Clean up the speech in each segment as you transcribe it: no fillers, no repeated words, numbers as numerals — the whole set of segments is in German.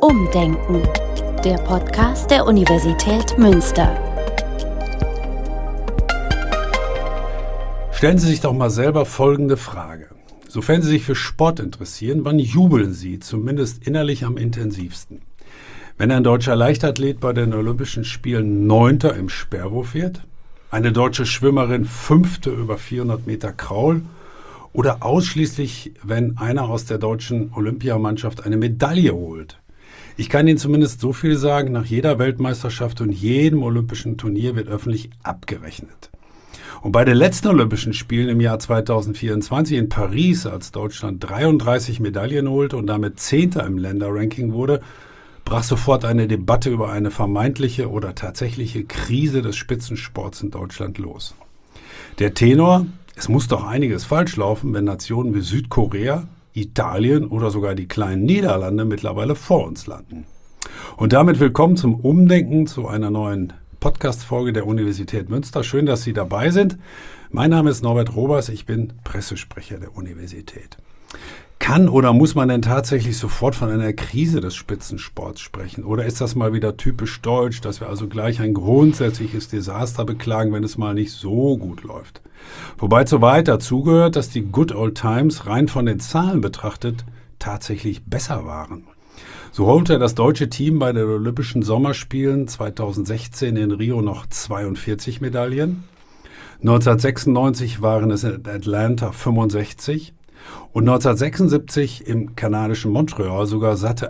Umdenken, der Podcast der Universität Münster. Stellen Sie sich doch mal selber folgende Frage. Sofern Sie sich für Sport interessieren, wann jubeln Sie, zumindest innerlich am intensivsten? Wenn ein deutscher Leichtathlet bei den Olympischen Spielen 9. im Sperrwurf wird, eine deutsche Schwimmerin 5. über 400 Meter Kraul oder ausschließlich, wenn einer aus der deutschen Olympiamannschaft eine Medaille holt. Ich kann Ihnen zumindest so viel sagen, nach jeder Weltmeisterschaft und jedem olympischen Turnier wird öffentlich abgerechnet. Und bei den letzten Olympischen Spielen im Jahr 2024 in Paris, als Deutschland 33 Medaillen holte und damit 10. im Länderranking wurde, brach sofort eine Debatte über eine vermeintliche oder tatsächliche Krise des Spitzensports in Deutschland los. Der Tenor: Es muss doch einiges falsch laufen, wenn Nationen wie Südkorea, Italien oder sogar die kleinen Niederlande mittlerweile vor uns landen. Und damit willkommen zum Umdenken, zu einer neuen Podcast-Folge der Universität Münster. Schön, dass Sie dabei sind. Mein Name ist Norbert Robers, ich bin Pressesprecher der Universität. Kann oder muss man denn tatsächlich sofort von einer Krise des Spitzensports sprechen? Oder ist das mal wieder typisch deutsch, dass wir also gleich ein grundsätzliches Desaster beklagen, wenn es mal nicht so gut läuft? Wobei zu weit dazugehört, dass die Good Old Times rein von den Zahlen betrachtet tatsächlich besser waren. So holte das deutsche Team bei den Olympischen Sommerspielen 2016 in Rio noch 42 Medaillen. 1996 waren es in Atlanta 65 und 1976 im kanadischen Montreal sogar satte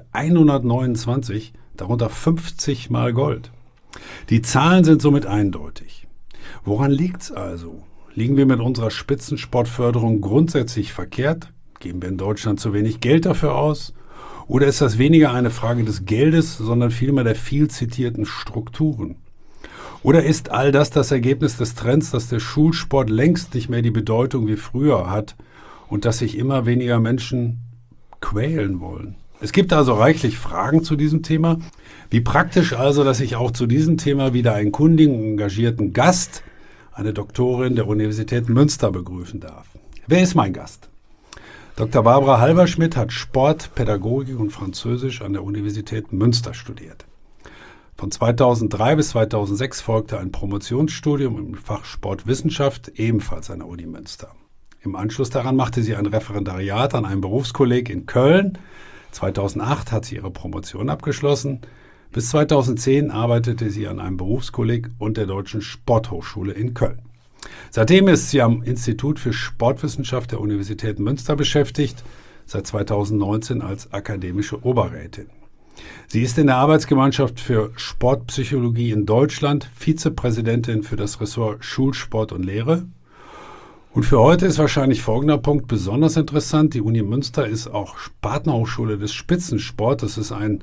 129, darunter 50 Mal Gold. Die Zahlen sind somit eindeutig. Woran liegt's also? Liegen wir mit unserer Spitzensportförderung grundsätzlich verkehrt? Geben wir in Deutschland zu wenig Geld dafür aus? Oder ist das weniger eine Frage des Geldes, sondern vielmehr der viel zitierten Strukturen? Oder ist all das Ergebnis des Trends, dass der Schulsport längst nicht mehr die Bedeutung wie früher hat und dass sich immer weniger Menschen quälen wollen? Es gibt also reichlich Fragen zu diesem Thema. Wie praktisch also, dass ich auch zu diesem Thema wieder einen kundigen und engagierten Gast, eine Doktorin der Universität Münster, begrüßen darf. Wer ist mein Gast? Dr. Barbara Halberschmidt hat Sport, Pädagogik und Französisch an der Universität Münster studiert. Von 2003 bis 2006 folgte ein Promotionsstudium im Fach Sportwissenschaft, ebenfalls an der Uni Münster. Im Anschluss daran machte sie ein Referendariat an einem Berufskolleg in Köln. 2008 hat sie ihre Promotion abgeschlossen. Bis 2010 arbeitete sie an einem Berufskolleg und der Deutschen Sporthochschule in Köln. Seitdem ist sie am Institut für Sportwissenschaft der Universität Münster beschäftigt, seit 2019 als akademische Oberrätin. Sie ist in der Arbeitsgemeinschaft für Sportpsychologie in Deutschland Vizepräsidentin für das Ressort Schulsport und Lehre. Und für heute ist wahrscheinlich folgender Punkt besonders interessant. Die Uni Münster ist auch Partnerhochschule des Spitzensports. Das ist ein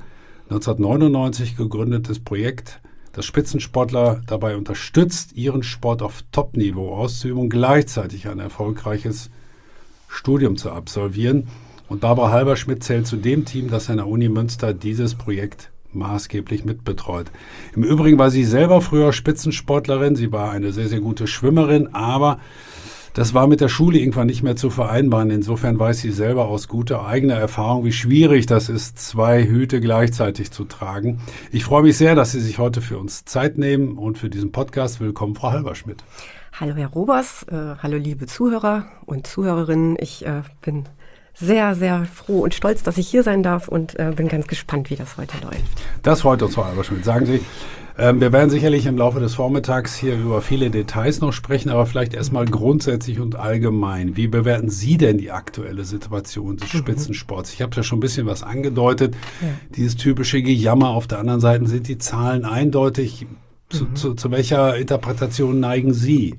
1999 gegründetes Projekt, das Spitzensportler dabei unterstützt, ihren Sport auf Top-Niveau auszuüben und gleichzeitig ein erfolgreiches Studium zu absolvieren. Und Barbara Halberschmidt zählt zu dem Team, das an der Uni Münster dieses Projekt maßgeblich mitbetreut. Im Übrigen war sie selber früher Spitzensportlerin. Sie war eine sehr, sehr gute Schwimmerin, aber das war mit der Schule irgendwann nicht mehr zu vereinbaren. Insofern weiß sie selber aus guter eigener Erfahrung, wie schwierig das ist, 2 Hüte gleichzeitig zu tragen. Ich freue mich sehr, dass Sie sich heute für uns Zeit nehmen und für diesen Podcast. Willkommen, Frau Halberschmidt. Hallo, Herr Robers. Hallo, liebe Zuhörer und Zuhörerinnen. Ich bin sehr, sehr froh und stolz, dass ich hier sein darf und bin ganz gespannt, wie das heute läuft. Das freut uns, Frau Halberschmidt. Sagen Sie, wir werden sicherlich im Laufe des Vormittags hier über viele Details noch sprechen, aber vielleicht erstmal grundsätzlich und allgemein. Wie bewerten Sie denn die aktuelle Situation des Spitzensports? Ich habe ja schon ein bisschen was angedeutet. Ja. Dieses typische Gejammer. Auf der anderen Seite sind die Zahlen eindeutig. Zu welcher Interpretation neigen Sie?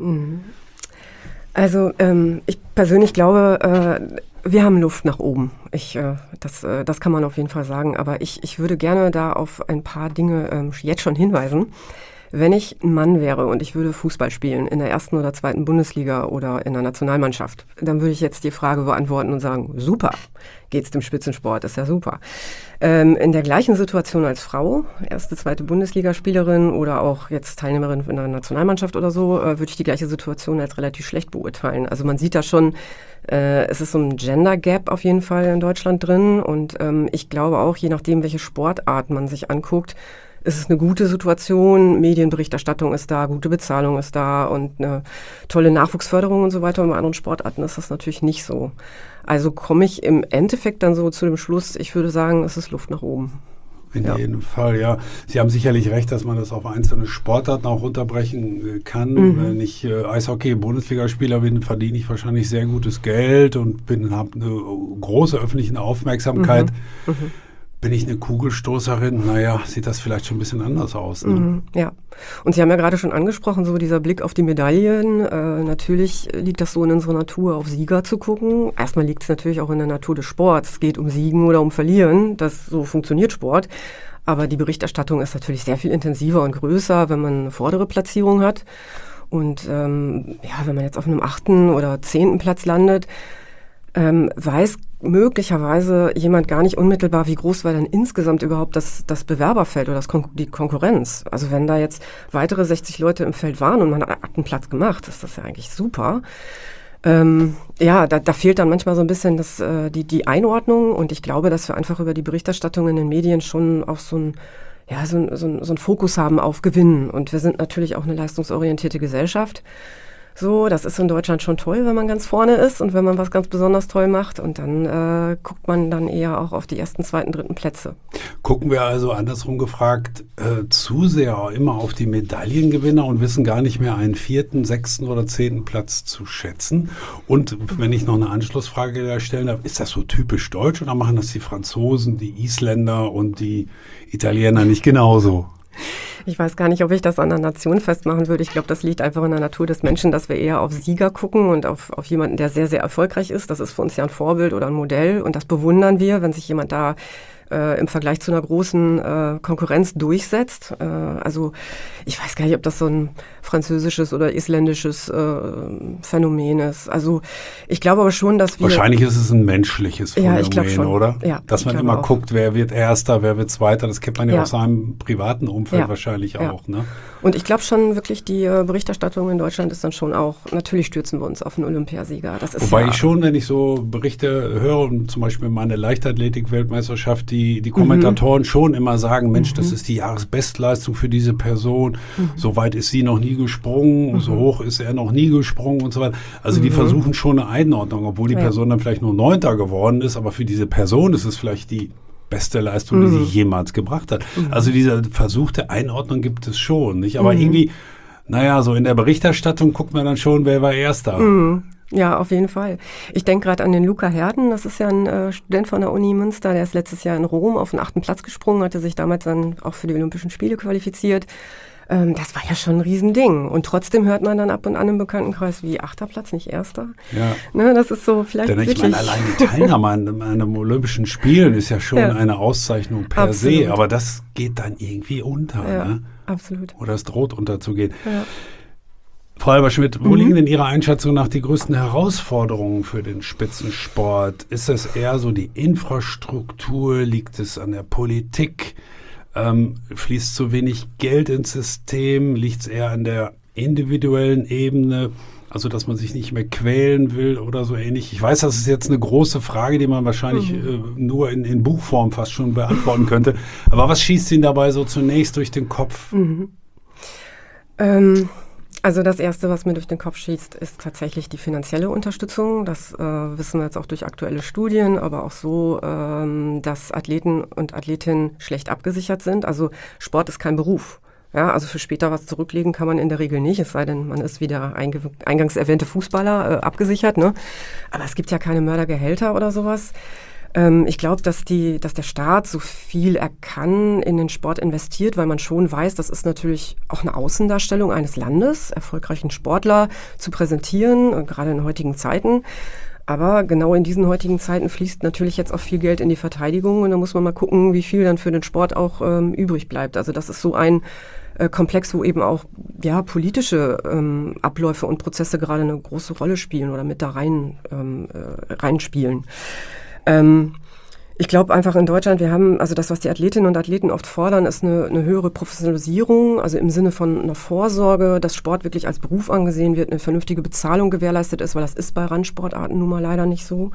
Also ich persönlich glaube, wir haben Luft nach oben. Das kann man auf jeden Fall sagen. Aber ich würde gerne da auf ein paar Dinge jetzt schon hinweisen. Wenn ich ein Mann wäre und ich würde Fußball spielen in der 1. oder 2. Bundesliga oder in der Nationalmannschaft, dann würde ich jetzt die Frage beantworten und sagen, super, geht's dem Spitzensport, ist ja super. In der gleichen Situation als Frau, 1., 2. Bundesligaspielerin oder auch jetzt Teilnehmerin in der Nationalmannschaft oder so, würde ich die gleiche Situation als relativ schlecht beurteilen. Also man sieht da schon Es ist so ein Gender Gap auf jeden Fall in Deutschland drin und ich glaube auch, je nachdem, welche Sportart man sich anguckt, ist es eine gute Situation, Medienberichterstattung ist da, gute Bezahlung ist da und eine tolle Nachwuchsförderung und so weiter. Und bei anderen Sportarten ist das natürlich nicht so. Also komme ich im Endeffekt dann so zu dem Schluss, ich würde sagen, es ist Luft nach oben. In jedem Fall, ja. Sie haben sicherlich recht, dass man das auf einzelne Sportarten auch runterbrechen kann. Wenn ich Eishockey-Bundesligaspieler bin, verdiene ich wahrscheinlich sehr gutes Geld und habe eine große öffentliche Aufmerksamkeit. Bin ich eine Kugelstoßerin? Naja, sieht das vielleicht schon ein bisschen anders aus. Ne? Ja, und Sie haben ja gerade schon angesprochen, so dieser Blick auf die Medaillen. Natürlich liegt das so in unserer Natur, auf Sieger zu gucken. Erstmal liegt es natürlich auch in der Natur des Sports. Es geht um Siegen oder um Verlieren. So funktioniert Sport. Aber die Berichterstattung ist natürlich sehr viel intensiver und größer, wenn man eine vordere Platzierung hat. Und wenn man jetzt auf einem 8. oder 10. Platz landet, weiß möglicherweise jemand gar nicht unmittelbar, wie groß war denn insgesamt überhaupt das Bewerberfeld oder die Konkurrenz. Also wenn da jetzt weitere 60 Leute im Feld waren und man hat einen Platz gemacht, ist das ja eigentlich super. Da fehlt dann manchmal so ein bisschen die Einordnung und ich glaube, dass wir einfach über die Berichterstattung in den Medien schon auch so einen Fokus haben auf Gewinnen. Und wir sind natürlich auch eine leistungsorientierte Gesellschaft. So, das ist in Deutschland schon toll, wenn man ganz vorne ist und wenn man was ganz besonders toll macht. Und dann guckt man dann eher auch auf die ersten, zweiten, dritten Plätze. Gucken wir also andersrum gefragt zu sehr immer auf die Medaillengewinner und wissen gar nicht mehr einen 4., 6. oder 10. Platz zu schätzen. Und wenn ich noch eine Anschlussfrage da stellen darf, ist das so typisch deutsch oder machen das die Franzosen, die Isländer und die Italiener nicht genauso? Ich weiß gar nicht, ob ich das an der Nation festmachen würde. Ich glaube, das liegt einfach in der Natur des Menschen, dass wir eher auf Sieger gucken und auf jemanden, der sehr, sehr erfolgreich ist. Das ist für uns ja ein Vorbild oder ein Modell und das bewundern wir, wenn sich jemand da im Vergleich zu einer großen Konkurrenz durchsetzt. Also ich weiß gar nicht, ob das so ein französisches oder isländisches Phänomen ist. Also ich glaube aber schon, dass wir... Wahrscheinlich ist es ein menschliches Phänomen, ich glaube schon. Oder? Ja, dass man immer guckt, wer wird Erster, wer wird Zweiter. Das kennt man ja aus seinem privaten Umfeld wahrscheinlich auch. Ne? Und ich glaube schon wirklich, die Berichterstattung in Deutschland ist dann schon auch, natürlich stürzen wir uns auf einen Olympiasieger. Das ist Wobei ich schon, wenn ich so Berichte höre, und zum Beispiel meine Leichtathletik-Weltmeisterschaft, die Kommentatoren schon immer sagen, Mensch, das ist die Jahresbestleistung für diese Person, so weit ist sie noch nie gesprungen, so hoch ist er noch nie gesprungen und so weiter. Also die versuchen schon eine Einordnung, obwohl die Person dann vielleicht nur 9. geworden ist, aber für diese Person ist es vielleicht die beste Leistung, die sie jemals gebracht hat. Also diese versuchte Einordnung gibt es schon, nicht? Aber irgendwie, so in der Berichterstattung guckt man dann schon, wer war Erster. Ja, auf jeden Fall. Ich denke gerade an den Luca Herden, das ist ja ein Student von der Uni Münster, der ist letztes Jahr in Rom auf den 8. Platz gesprungen, hatte sich damals dann auch für die Olympischen Spiele qualifiziert. Das war ja schon ein Riesending. Und trotzdem hört man dann ab und an im Bekanntenkreis, wie 8. Platz, nicht 1. Ja. Ne, das ist so vielleicht denn ich meine, allein die Teilnahme an einem Olympischen Spielen ist ja schon eine Auszeichnung per se, aber das geht dann irgendwie unter. Ja, ne? Absolut. Oder es droht unterzugehen. Ja. Frau Halberschmidt, wo liegen denn Ihrer Einschätzung nach die größten Herausforderungen für den Spitzensport? Ist es eher so die Infrastruktur? Liegt es an der Politik? Fließt zu wenig Geld ins System? Liegt es eher an der individuellen Ebene? Also, dass man sich nicht mehr quälen will oder so ähnlich. Ich weiß, das ist jetzt eine große Frage, die man wahrscheinlich nur in Buchform fast schon beantworten könnte. Aber was schießt Ihnen dabei so zunächst durch den Kopf? Also das Erste, was mir durch den Kopf schießt, ist tatsächlich die finanzielle Unterstützung. Das wissen wir jetzt auch durch aktuelle Studien, aber auch so, dass Athleten und Athletinnen schlecht abgesichert sind. Also Sport ist kein Beruf. Ja, also für später was zurücklegen kann man in der Regel nicht, es sei denn, man ist wie der eingangs erwähnte Fußballer abgesichert. Ne? Aber es gibt ja keine Mördergehälter oder sowas. Ich glaube, dass der Staat so viel er kann in den Sport investiert, weil man schon weiß, das ist natürlich auch eine Außendarstellung eines Landes, erfolgreichen Sportler zu präsentieren, gerade in heutigen Zeiten. Aber genau in diesen heutigen Zeiten fließt natürlich jetzt auch viel Geld in die Verteidigung und da muss man mal gucken, wie viel dann für den Sport auch übrig bleibt. Also das ist so ein Komplex, wo eben auch politische Abläufe und Prozesse gerade eine große Rolle spielen oder mit da reinspielen. Ich glaube einfach in Deutschland, wir haben, also das, was die Athletinnen und Athleten oft fordern, ist eine höhere Professionalisierung, also im Sinne von einer Vorsorge, dass Sport wirklich als Beruf angesehen wird, eine vernünftige Bezahlung gewährleistet ist, weil das ist bei Randsportarten nun mal leider nicht so.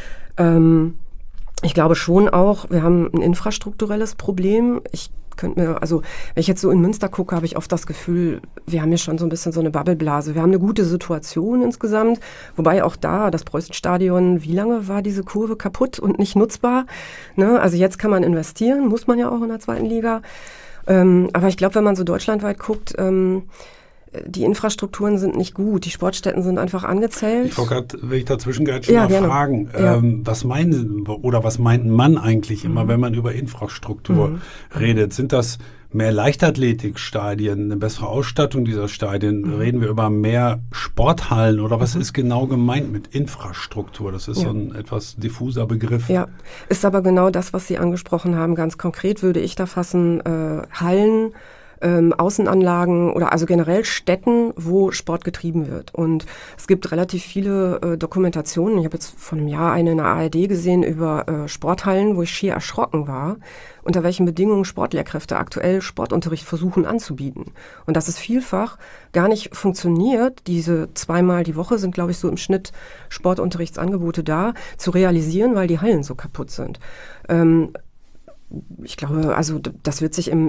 Ich glaube schon auch, wir haben ein infrastrukturelles Problem. Ich könnte mir, also wenn ich jetzt so in Münster gucke, habe ich oft das Gefühl, wir haben hier schon so ein bisschen so eine Bubbleblase. Wir haben eine gute Situation insgesamt, wobei auch da das Preußenstadion, wie lange war diese Kurve kaputt und nicht nutzbar? Ne? Also jetzt kann man investieren, muss man ja auch in der 2. Liga. Aber ich glaube, wenn man so deutschlandweit guckt, die Infrastrukturen sind nicht gut, die Sportstätten sind einfach angezählt. Ich wollte gerade, wenn ich dazwischen mal fragen, was meinen Sie, oder was meint man eigentlich immer, wenn man über Infrastruktur redet? Sind das mehr Leichtathletikstadien, eine bessere Ausstattung dieser Stadien? Reden wir über mehr Sporthallen oder was ist genau gemeint mit Infrastruktur? Das ist so ein etwas diffuser Begriff. Ja, ist aber genau das, was Sie angesprochen haben. Ganz konkret würde ich da fassen, Hallen, Außenanlagen oder also generell Städten, wo Sport getrieben wird. Und es gibt relativ viele Dokumentationen. Ich habe jetzt vor einem Jahr eine in der ARD gesehen über Sporthallen, wo ich schier erschrocken war, unter welchen Bedingungen Sportlehrkräfte aktuell Sportunterricht versuchen anzubieten. Und dass es vielfach gar nicht funktioniert, diese 2-mal die Woche sind, glaube ich, so im Schnitt Sportunterrichtsangebote da, zu realisieren, weil die Hallen so kaputt sind. Ich glaube, also das wird sich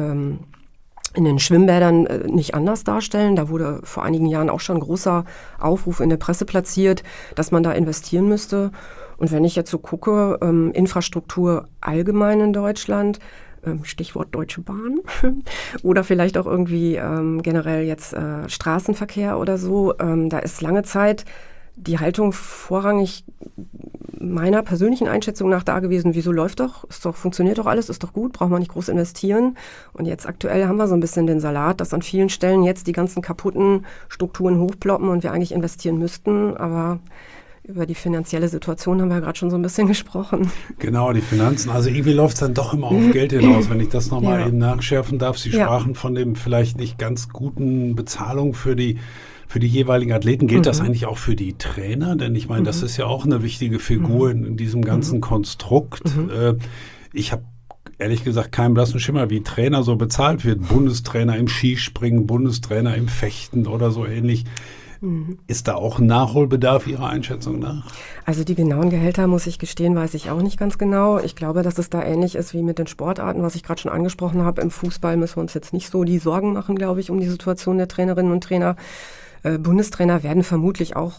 in den Schwimmbädern nicht anders darstellen. Da wurde vor einigen Jahren auch schon ein großer Aufruf in der Presse platziert, dass man da investieren müsste. Und wenn ich jetzt so gucke, Infrastruktur allgemein in Deutschland, Stichwort Deutsche Bahn oder vielleicht auch irgendwie generell jetzt Straßenverkehr oder so, da ist lange Zeit die Haltung vorrangig meiner persönlichen Einschätzung nach da gewesen, wieso läuft doch, funktioniert doch alles, ist doch gut, braucht man nicht groß investieren. Und jetzt aktuell haben wir so ein bisschen den Salat, dass an vielen Stellen jetzt die ganzen kaputten Strukturen hochploppen und wir eigentlich investieren müssten, aber über die finanzielle Situation haben wir gerade schon so ein bisschen gesprochen. Genau, die Finanzen. Also irgendwie läuft es dann doch immer auf Geld hinaus, wenn ich das nochmal eben nachschärfen darf. Sie sprachen von dem vielleicht nicht ganz guten Bezahlung für die jeweiligen Athleten. Gilt das eigentlich auch für die Trainer? Denn ich meine, das ist ja auch eine wichtige Figur in diesem ganzen Konstrukt. Ich habe ehrlich gesagt keinen blassen Schimmer, wie Trainer so bezahlt wird. Bundestrainer im Skispringen, Bundestrainer im Fechten oder so ähnlich. Ist da auch ein Nachholbedarf Ihrer Einschätzung nach? Also die genauen Gehälter, muss ich gestehen, weiß ich auch nicht ganz genau. Ich glaube, dass es da ähnlich ist wie mit den Sportarten, was ich gerade schon angesprochen habe. Im Fußball müssen wir uns jetzt nicht so die Sorgen machen, glaube ich, um die Situation der Trainerinnen und Trainer. Bundestrainer werden vermutlich auch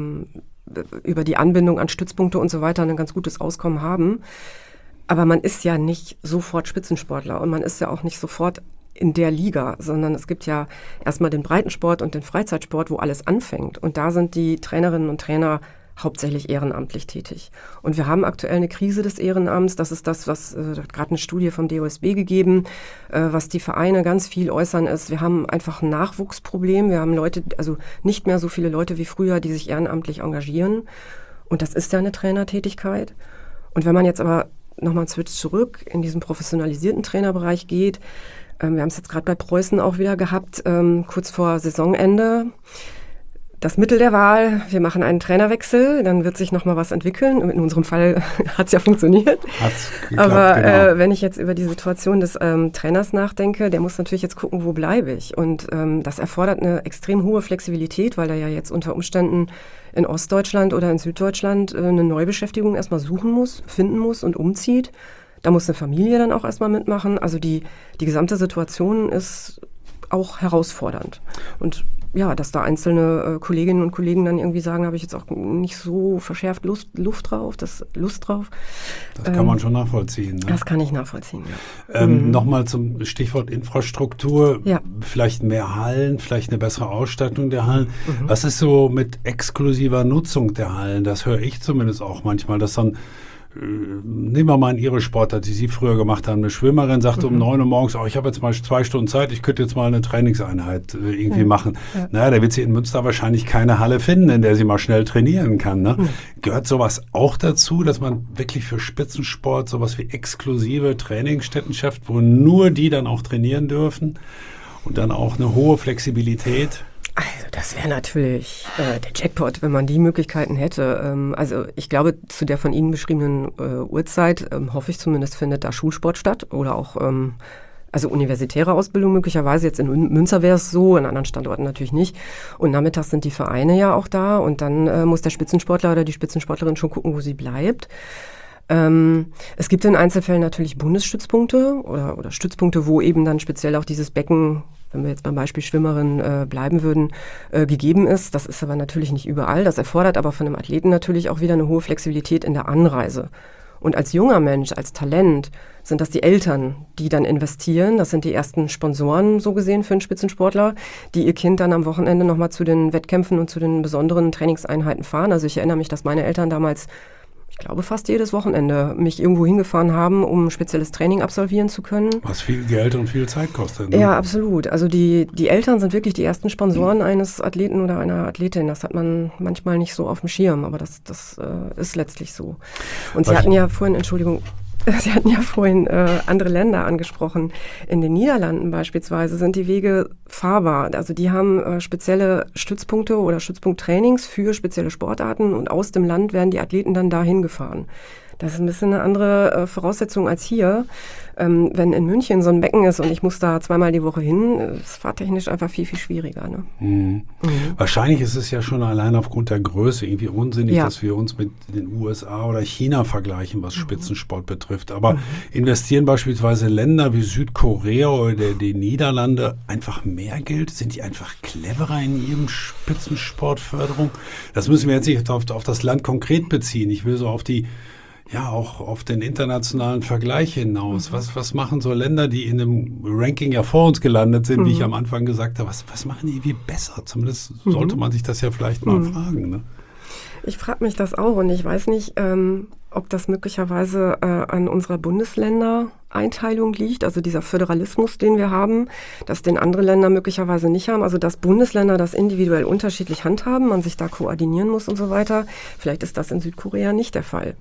über die Anbindung an Stützpunkte und so weiter ein ganz gutes Auskommen haben. Aber man ist ja nicht sofort Spitzensportler und man ist ja auch nicht sofort in der Liga, sondern es gibt ja erstmal den Breitensport und den Freizeitsport, wo alles anfängt. Und da sind die Trainerinnen und Trainer hauptsächlich ehrenamtlich tätig. Und wir haben aktuell eine Krise des Ehrenamts. Das ist das, was gerade eine Studie vom DOSB gegeben, was die Vereine ganz viel äußern ist. Wir haben einfach ein Nachwuchsproblem. Wir haben Leute, also nicht mehr so viele Leute wie früher, die sich ehrenamtlich engagieren. Und das ist ja eine Trainertätigkeit. Und wenn man jetzt aber nochmal einen Switch zurück in diesen professionalisierten Trainerbereich geht, wir haben es jetzt gerade bei Preußen auch wieder gehabt, kurz vor Saisonende. Das Mittel der Wahl, wir machen einen Trainerwechsel, dann wird sich nochmal was entwickeln. In unserem Fall hat es ja funktioniert. Hat's geklappt, aber genau. Wenn ich jetzt über die Situation des Trainers nachdenke, der muss natürlich jetzt gucken, wo bleibe ich. Und das erfordert eine extrem hohe Flexibilität, weil er ja jetzt unter Umständen in Ostdeutschland oder in Süddeutschland eine Neubeschäftigung erstmal suchen muss, finden muss und umzieht. Da muss eine Familie dann auch erstmal mitmachen. Also die gesamte Situation ist auch herausfordernd. Und ja, dass da einzelne Kolleginnen und Kollegen dann irgendwie sagen, habe ich jetzt auch nicht so verschärft Lust drauf. Das kann man schon nachvollziehen. Ne? Das kann ich nachvollziehen, ja. Nochmal zum Stichwort Infrastruktur. Ja. Vielleicht mehr Hallen, vielleicht eine bessere Ausstattung der Hallen. Was ist so mit exklusiver Nutzung der Hallen? Das höre ich zumindest auch manchmal, dass dann nehmen wir mal in Ihre Sportart, die Sie früher gemacht haben. Eine Schwimmerin sagte um 9 Uhr morgens, ich habe jetzt mal 2 Stunden Zeit, ich könnte jetzt mal eine Trainingseinheit irgendwie machen. Ja. Naja, da wird sie in Münster wahrscheinlich keine Halle finden, in der sie mal schnell trainieren kann. Ne? Gehört sowas auch dazu, dass man wirklich für Spitzensport sowas wie exklusive Trainingsstätten schafft, wo nur die dann auch trainieren dürfen und dann auch eine hohe Flexibilität? Also das wäre natürlich der Jackpot, wenn man die Möglichkeiten hätte. Also ich glaube, zu der von Ihnen beschriebenen Uhrzeit, hoffe ich zumindest, findet da Schulsport statt oder auch also universitäre Ausbildung möglicherweise. Jetzt in Münster wäre es so, in anderen Standorten natürlich nicht. Und nachmittags sind die Vereine ja auch da und dann muss der Spitzensportler oder die Spitzensportlerin schon gucken, wo sie bleibt. Es gibt in Einzelfällen natürlich Bundesstützpunkte oder Stützpunkte, wo eben dann speziell auch dieses Becken, wenn wir jetzt beim Beispiel Schwimmerin bleiben würden, gegeben ist. Das ist aber natürlich nicht überall. Das erfordert aber von einem Athleten natürlich auch wieder eine hohe Flexibilität in der Anreise. Und als junger Mensch, als Talent, sind das die Eltern, die dann investieren. Das sind die ersten Sponsoren, so gesehen, für einen Spitzensportler, die ihr Kind dann am Wochenende nochmal zu den Wettkämpfen und zu den besonderen Trainingseinheiten fahren. Also ich erinnere mich, dass meine Eltern damals, ich glaube, fast jedes Wochenende mich irgendwo hingefahren haben, um spezielles Training absolvieren zu können. Was viel Geld und viel Zeit kostet. Ne? Ja, absolut. Also die Eltern sind wirklich die ersten Sponsoren eines Athleten oder einer Athletin. Das hat man manchmal nicht so auf dem Schirm, aber das ist letztlich so. Und Sie hatten ja vorhin, Sie hatten ja vorhin andere Länder angesprochen. In den Niederlanden beispielsweise sind die Wege fahrbar. Also die haben spezielle Stützpunkte oder Stützpunkttrainings für spezielle Sportarten und aus dem Land werden die Athleten dann dahin gefahren. Das ist ein bisschen eine andere Voraussetzung als hier. Wenn in München so ein Becken ist und ich muss da zweimal die Woche hin, ist fahrtechnisch einfach viel, viel schwieriger. Ne? Mhm. Wahrscheinlich ist es ja schon allein aufgrund der Größe irgendwie unsinnig, dass wir uns mit den USA oder China vergleichen, was Spitzensport betrifft. Aber investieren beispielsweise Länder wie Südkorea oder die Niederlande einfach mehr Geld? Sind die einfach cleverer in ihrem Spitzensportförderung? Das müssen wir jetzt nicht auf das Land konkret beziehen. Ich will so auf auch auf den internationalen Vergleich hinaus. Was machen so Länder, die in einem Ranking ja vor uns gelandet sind, wie ich am Anfang gesagt habe, was machen die wie besser? Zumindest sollte man sich das ja vielleicht mal fragen. Ne? Ich frage mich das auch und ich weiß nicht, ob das möglicherweise an unserer Bundesländereinteilung liegt, also dieser Föderalismus, den wir haben, dass den andere Länder möglicherweise nicht haben, also dass Bundesländer das individuell unterschiedlich handhaben, man sich da koordinieren muss und so weiter. Vielleicht ist das in Südkorea nicht der Fall.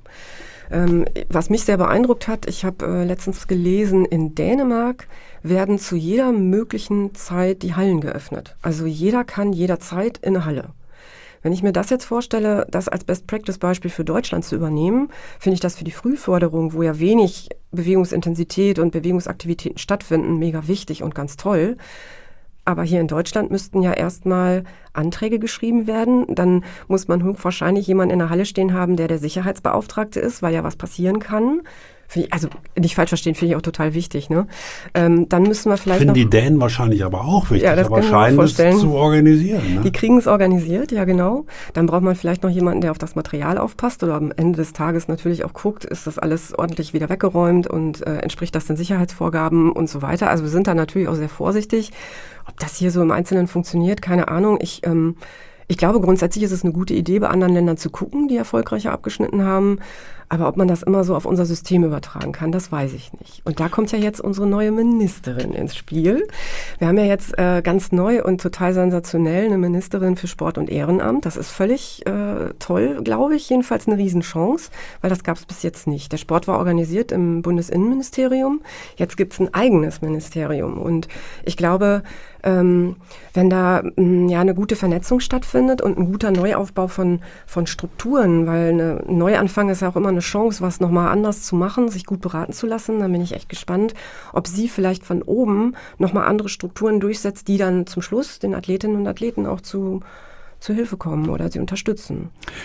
Was mich sehr beeindruckt hat, ich habe letztens gelesen, in Dänemark werden zu jeder möglichen Zeit die Hallen geöffnet. Also jeder kann jederzeit in eine Halle. Wenn ich mir das jetzt vorstelle, das als Best-Practice-Beispiel für Deutschland zu übernehmen, finde ich das für die Frühförderung, wo ja wenig Bewegungsintensität und Bewegungsaktivitäten stattfinden, mega wichtig und ganz toll. Aber hier in Deutschland müssten ja erstmal Anträge geschrieben werden. Dann muss man hochwahrscheinlich jemanden in der Halle stehen haben, der Sicherheitsbeauftragte ist, weil ja was passieren kann. Also nicht falsch verstehen, finde ich auch total wichtig. Ne? Dann müssen wir vielleicht Finden die Dänen wahrscheinlich aber auch wichtig, ja, das aber scheinen es zu organisieren. Ne? Die kriegen es organisiert, ja genau. Dann braucht man vielleicht noch jemanden, der auf das Material aufpasst oder am Ende des Tages natürlich auch guckt, ist das alles ordentlich wieder weggeräumt und entspricht das den Sicherheitsvorgaben und so weiter. Also wir sind da natürlich auch sehr vorsichtig. Ob das hier so im Einzelnen funktioniert, keine Ahnung. Ich glaube, grundsätzlich ist es eine gute Idee, bei anderen Ländern zu gucken, die erfolgreicher abgeschnitten haben. Aber ob man das immer so auf unser System übertragen kann, das weiß ich nicht. Und da kommt ja jetzt unsere neue Ministerin ins Spiel. Wir haben ja jetzt ganz neu und total sensationell eine Ministerin für Sport und Ehrenamt. Das ist völlig toll, glaube ich. Jedenfalls eine Riesenchance, weil das gab es bis jetzt nicht. Der Sport war organisiert im Bundesinnenministerium. Jetzt gibt es ein eigenes Ministerium. Und ich glaube, wenn da eine gute Vernetzung stattfindet und ein guter Neuaufbau von Strukturen, weil ein Neuanfang ist ja auch immer eine Chance, was nochmal anders zu machen, sich gut beraten zu lassen. Dann bin ich echt gespannt, ob sie vielleicht von oben nochmal andere Strukturen durchsetzt, die dann zum Schluss den Athletinnen und Athleten auch zu Hilfe kommen oder sie unterstützen.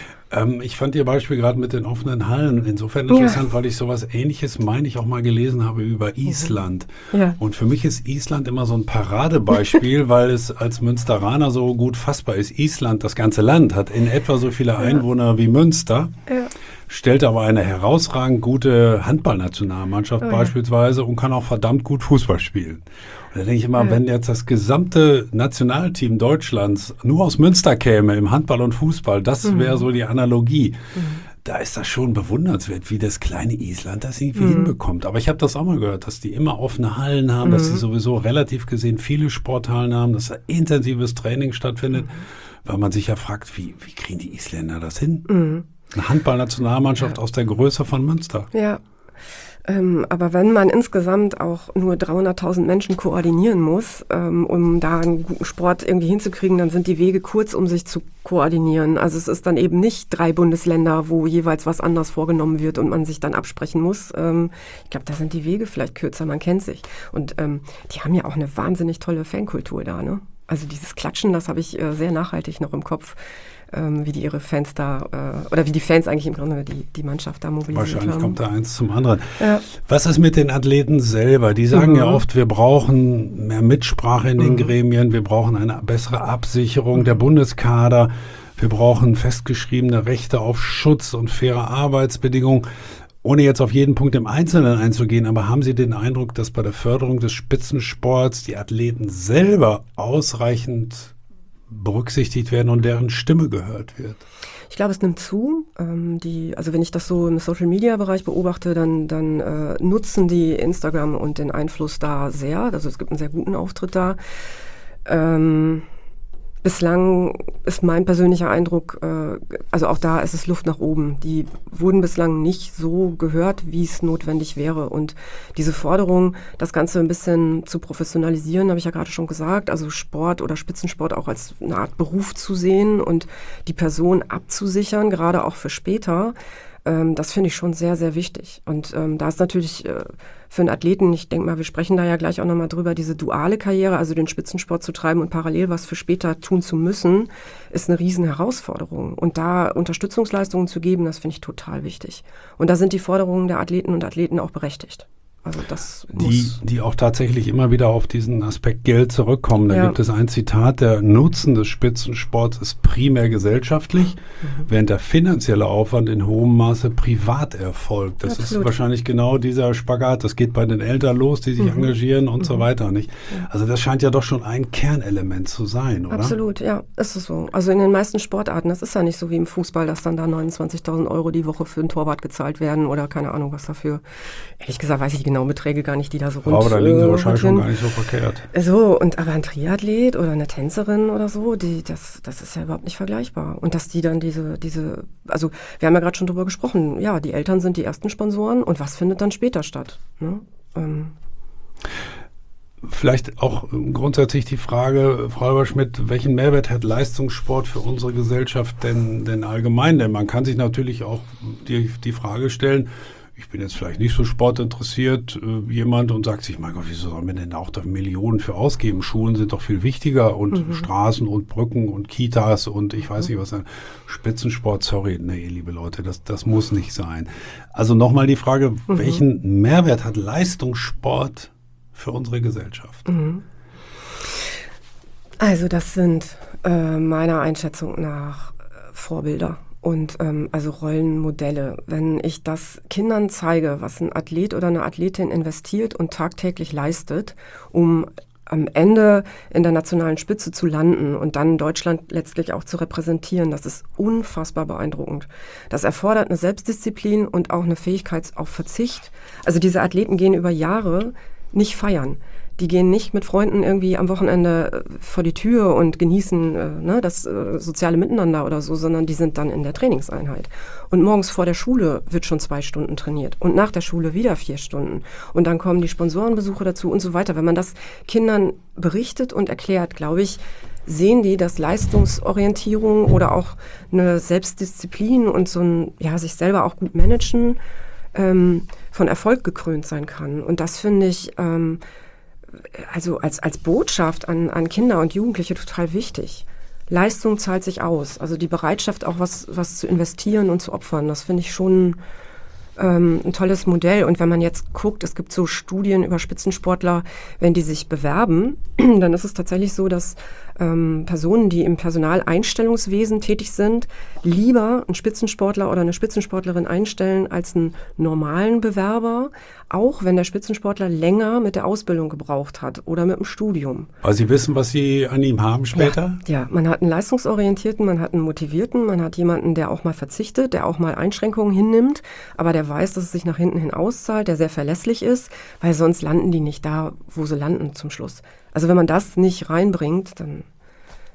Ich fand Ihr Beispiel gerade mit den offenen Hallen insofern interessant, weil ich sowas Ähnliches, meine ich, auch mal gelesen habe über Island. Ja. Und für mich ist Island immer so ein Paradebeispiel, weil es als Münsteraner so gut fassbar ist. Island, das ganze Land, hat in etwa so viele Einwohner wie Münster, stellt aber eine herausragend gute Handballnationalmannschaft beispielsweise und kann auch verdammt gut Fußball spielen. Da denke ich immer, wenn jetzt das gesamte Nationalteam Deutschlands nur aus Münster käme im Handball und Fußball, das wäre so die Analogie. Da ist das schon bewundernswert, wie das kleine Island das irgendwie hinbekommt. Aber ich habe das auch mal gehört, dass die immer offene Hallen haben, dass sie sowieso relativ gesehen viele Sporthallen haben, dass da intensives Training stattfindet, weil man sich ja fragt, wie kriegen die Isländer das hin? Eine Handballnationalmannschaft aus der Größe von Münster. Ja. Aber wenn man insgesamt auch nur 300.000 Menschen koordinieren muss, um da einen guten Sport irgendwie hinzukriegen, dann sind die Wege kurz, um sich zu koordinieren. Also es ist dann eben nicht 3 Bundesländer, wo jeweils was anders vorgenommen wird und man sich dann absprechen muss. Ich glaube, da sind die Wege vielleicht kürzer, man kennt sich. Und die haben ja auch eine wahnsinnig tolle Fankultur da, ne? Also dieses Klatschen, das habe ich sehr nachhaltig noch im Kopf, wie die ihre Fans da, oder wie die Fans eigentlich im Grunde die Mannschaft da mobilisiert Wahrscheinlich haben. kommt da eins zum anderen. Ja. Was ist mit den Athleten selber? Die sagen ja oft, wir brauchen mehr Mitsprache in den Gremien, wir brauchen eine bessere Absicherung der Bundeskader, wir brauchen festgeschriebene Rechte auf Schutz und faire Arbeitsbedingungen. Ohne jetzt auf jeden Punkt im Einzelnen einzugehen, aber haben Sie den Eindruck, dass bei der Förderung des Spitzensports die Athleten selber ausreichend berücksichtigt werden und deren Stimme gehört wird? Ich glaube, es nimmt zu. Also wenn ich das so im Social-Media-Bereich beobachte, dann nutzen die Instagram und den Einfluss da sehr. Also es gibt einen sehr guten Auftritt da. Bislang ist mein persönlicher Eindruck, also auch da ist es Luft nach oben. Die wurden bislang nicht so gehört, wie es notwendig wäre. Und diese Forderung, das Ganze ein bisschen zu professionalisieren, habe ich ja gerade schon gesagt, also Sport oder Spitzensport auch als eine Art Beruf zu sehen und die Person abzusichern, gerade auch für später, das finde ich schon sehr, sehr wichtig. Und da ist natürlich für einen Athleten, ich denke mal, wir sprechen da ja gleich auch nochmal drüber, diese duale Karriere, also den Spitzensport zu treiben und parallel was für später tun zu müssen, ist eine riesen Herausforderung. Und da Unterstützungsleistungen zu geben, das finde ich total wichtig. Und da sind die Forderungen der Athleten und Athleten auch berechtigt. Also das die auch tatsächlich immer wieder auf diesen Aspekt Geld zurückkommen. Da gibt es ein Zitat, der Nutzen des Spitzensports ist primär gesellschaftlich, während der finanzielle Aufwand in hohem Maße privat erfolgt. Das ist wahrscheinlich genau dieser Spagat. Das geht bei den Eltern los, die sich engagieren und so weiter, nicht? Also das scheint ja doch schon ein Kernelement zu sein, oder? Absolut, ja, ist es so. Also in den meisten Sportarten, das ist ja nicht so wie im Fußball, dass dann da 29.000 € die Woche für einen Torwart gezahlt werden oder keine Ahnung was dafür. Ehrlich gesagt weiß ich die genauen Beträge gar nicht, die da so rund. Aber da liegen sie wahrscheinlich schon gar nicht so verkehrt. So, aber ein Triathlet oder eine Tänzerin oder so, das ist ja überhaupt nicht vergleichbar. Und dass die dann also wir haben ja gerade schon drüber gesprochen, ja, die Eltern sind die ersten Sponsoren und was findet dann später statt? Ne? Vielleicht auch grundsätzlich die Frage, Frau Halberschmidt, welchen Mehrwert hat Leistungssport für unsere Gesellschaft denn allgemein? Denn man kann sich natürlich auch die Frage stellen, ich bin jetzt vielleicht nicht so sportinteressiert, jemand und sagt sich, mein Gott, wieso sollen wir denn auch da Millionen für ausgeben? Schulen sind doch viel wichtiger und Straßen und Brücken und Kitas und ich weiß nicht was. Spitzensport, sorry, nee, liebe Leute, das muss nicht sein. Also nochmal die Frage, welchen Mehrwert hat Leistungssport für unsere Gesellschaft? Also das sind meiner Einschätzung nach Vorbilder. Und also Rollenmodelle. Wenn ich das Kindern zeige, was ein Athlet oder eine Athletin investiert und tagtäglich leistet, um am Ende in der nationalen Spitze zu landen und dann Deutschland letztlich auch zu repräsentieren, das ist unfassbar beeindruckend. Das erfordert eine Selbstdisziplin und auch eine Fähigkeit auf Verzicht. Also diese Athleten gehen über Jahre nicht feiern. Die gehen nicht mit Freunden irgendwie am Wochenende vor die Tür und genießen das soziale Miteinander oder so, sondern die sind dann in der Trainingseinheit. Und morgens vor der Schule wird schon 2 Stunden trainiert und nach der Schule wieder 4 Stunden. Und dann kommen die Sponsorenbesuche dazu und so weiter. Wenn man das Kindern berichtet und erklärt, glaube ich, sehen die, dass Leistungsorientierung oder auch eine Selbstdisziplin und so ein, ja, sich selber auch gut managen, von Erfolg gekrönt sein kann. Und das finde ich also als Botschaft an Kinder und Jugendliche total wichtig. Leistung zahlt sich aus. Also die Bereitschaft, auch was zu investieren und zu opfern, das finde ich schon ein tolles Modell. Und wenn man jetzt guckt, es gibt so Studien über Spitzensportler, wenn die sich bewerben, dann ist es tatsächlich so, dass Personen, die im Personaleinstellungswesen tätig sind, lieber einen Spitzensportler oder eine Spitzensportlerin einstellen als einen normalen Bewerber, auch wenn der Spitzensportler länger mit der Ausbildung gebraucht hat oder mit dem Studium. Weil Sie wissen, was Sie an ihm haben später? Ja, man hat einen leistungsorientierten, man hat einen motivierten, man hat jemanden, der auch mal verzichtet, der auch mal Einschränkungen hinnimmt, aber der weiß, dass es sich nach hinten hin auszahlt, der sehr verlässlich ist, weil sonst landen die nicht da, wo sie landen zum Schluss. Also wenn man das nicht reinbringt, dann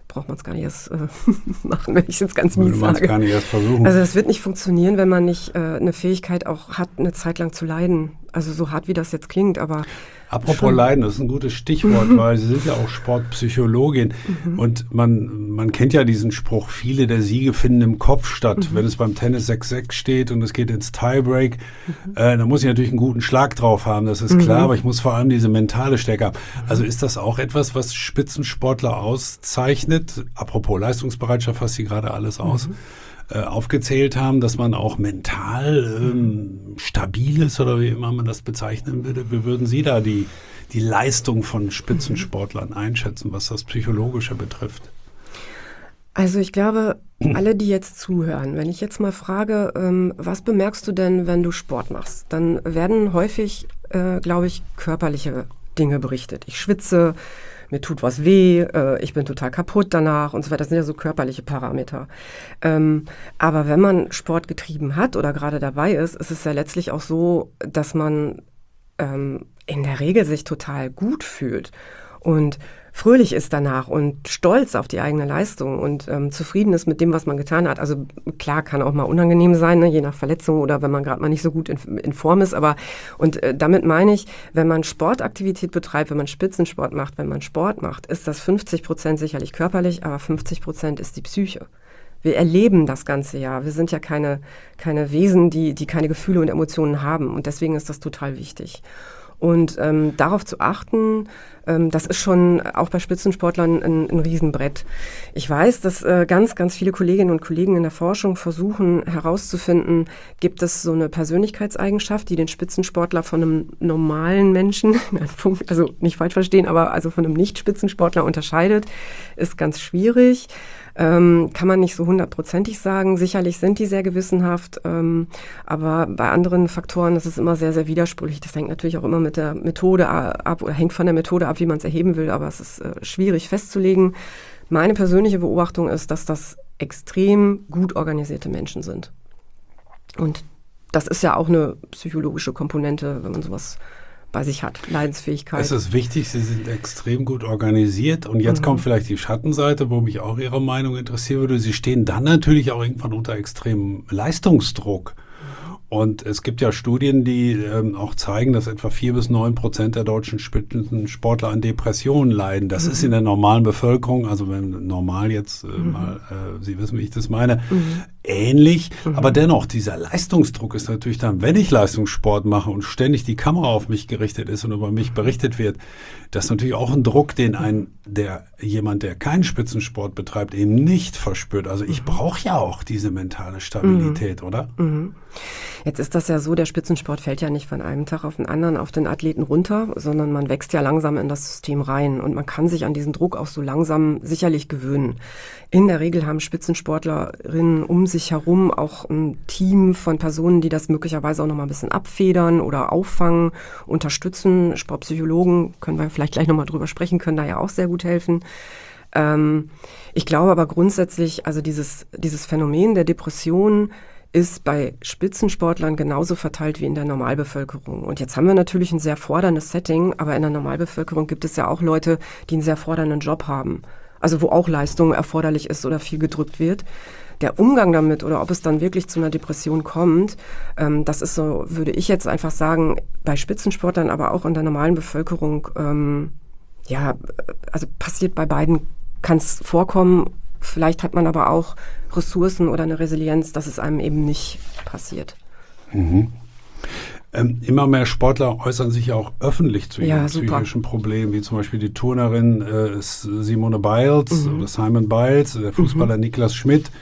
braucht man es gar nicht erst machen, wenn ich es jetzt ganz mies sage. Würde man es gar nicht erst versuchen. Also das wird nicht funktionieren, wenn man nicht eine Fähigkeit auch hat, eine Zeit lang zu leiden. Also so hart, wie das jetzt klingt, aber apropos Leiden, das ist ein gutes Stichwort, weil Sie sind ja auch Sportpsychologin und man kennt ja diesen Spruch, viele der Siege finden im Kopf statt. Wenn es beim Tennis 6-6 steht und es geht ins Tiebreak, dann muss ich natürlich einen guten Schlag drauf haben, das ist klar, aber ich muss vor allem diese mentale Stärke haben. Also ist das auch etwas, was Spitzensportler auszeichnet? Apropos Leistungsbereitschaft, was Sie gerade alles aufgezählt haben, dass man auch mental stabil ist oder wie immer man das bezeichnen würde. Wie würden Sie da die Leistung von Spitzensportlern einschätzen, was das Psychologische betrifft? Also ich glaube, alle, die jetzt zuhören, wenn ich jetzt mal frage, was bemerkst du denn, wenn du Sport machst, dann werden häufig, glaube ich, körperliche Dinge berichtet. Ich schwitze, mir tut was weh, ich bin total kaputt danach und so weiter. Das sind ja so körperliche Parameter. Aber wenn man Sport getrieben hat oder gerade dabei ist, ist es ja letztlich auch so, dass man in der Regel sich total gut fühlt und fröhlich ist danach und stolz auf die eigene Leistung und zufrieden ist mit dem, was man getan hat. Also klar, kann auch mal unangenehm sein, ne, je nach Verletzung oder wenn man gerade mal nicht so gut in Form ist. Aber damit meine ich, wenn man Sportaktivität betreibt, wenn man Spitzensport macht, wenn man Sport macht, ist das 50% sicherlich körperlich, aber 50% ist die Psyche. Wir erleben das ganze Jahr. Wir sind ja keine Wesen, die keine Gefühle und Emotionen haben. Und deswegen ist das total wichtig. Und darauf zu achten, das ist schon auch bei Spitzensportlern ein Riesenbrett. Ich weiß, dass ganz, ganz viele Kolleginnen und Kollegen in der Forschung versuchen herauszufinden, gibt es so eine Persönlichkeitseigenschaft, die den Spitzensportler von einem normalen Menschen, also nicht falsch verstehen, aber also von einem Nicht-Spitzensportler unterscheidet, ist ganz schwierig. Kann man nicht so 100%ig sagen. Sicherlich sind die sehr gewissenhaft, aber bei anderen Faktoren ist es immer sehr, sehr widersprüchlich. Das hängt natürlich auch immer mit der Methode ab oder hängt von der Methode ab, wie man es erheben will, aber es ist schwierig festzulegen. Meine persönliche Beobachtung ist, dass das extrem gut organisierte Menschen sind. Und das ist ja auch eine psychologische Komponente, wenn man sowas bei sich hat, Leidensfähigkeit. Es ist wichtig, Sie sind extrem gut organisiert und jetzt kommt vielleicht die Schattenseite, wo mich auch Ihre Meinung interessieren würde. Sie stehen dann natürlich auch irgendwann unter extremem Leistungsdruck. Und es gibt ja Studien, die auch zeigen, dass etwa 4-9% der deutschen Spitzensportler an Depressionen leiden. Das ist in der normalen Bevölkerung, also wenn normal jetzt mal, Sie wissen, wie ich das meine, ähnlich. Aber dennoch, dieser Leistungsdruck ist natürlich dann, wenn ich Leistungssport mache und ständig die Kamera auf mich gerichtet ist und über mich berichtet wird, das ist natürlich auch ein Druck, den jemand, der keinen Spitzensport betreibt, eben nicht verspürt. Also ich brauche ja auch diese mentale Stabilität, oder? Jetzt ist das ja so, der Spitzensport fällt ja nicht von einem Tag auf den anderen auf den Athleten runter, sondern man wächst ja langsam in das System rein und man kann sich an diesen Druck auch so langsam sicherlich gewöhnen. In der Regel haben Spitzensportlerinnen um sich herum auch ein Team von Personen, die das möglicherweise auch noch mal ein bisschen abfedern oder auffangen, unterstützen. Sportpsychologen, können wir vielleicht gleich noch mal drüber sprechen, können da ja auch sehr gut helfen. Ich glaube aber grundsätzlich, also dieses Phänomen der Depression ist bei Spitzensportlern genauso verteilt wie in der Normalbevölkerung. Und jetzt haben wir natürlich ein sehr forderndes Setting, aber in der Normalbevölkerung gibt es ja auch Leute, die einen sehr fordernden Job haben. Also wo auch Leistung erforderlich ist oder viel gedrückt wird. Der Umgang damit oder ob es dann wirklich zu einer Depression kommt, das ist so, würde ich jetzt einfach sagen, bei Spitzensportlern, aber auch in der normalen Bevölkerung, also passiert bei beiden, kann es vorkommen. Vielleicht hat man aber auch Ressourcen oder eine Resilienz, dass es einem eben nicht passiert. Immer mehr Sportler äußern sich ja auch öffentlich zu ihren psychischen Problemen, wie zum Beispiel die Turnerin Simone Biles oder Simon Biles, der Fußballer Niklas Schmidt.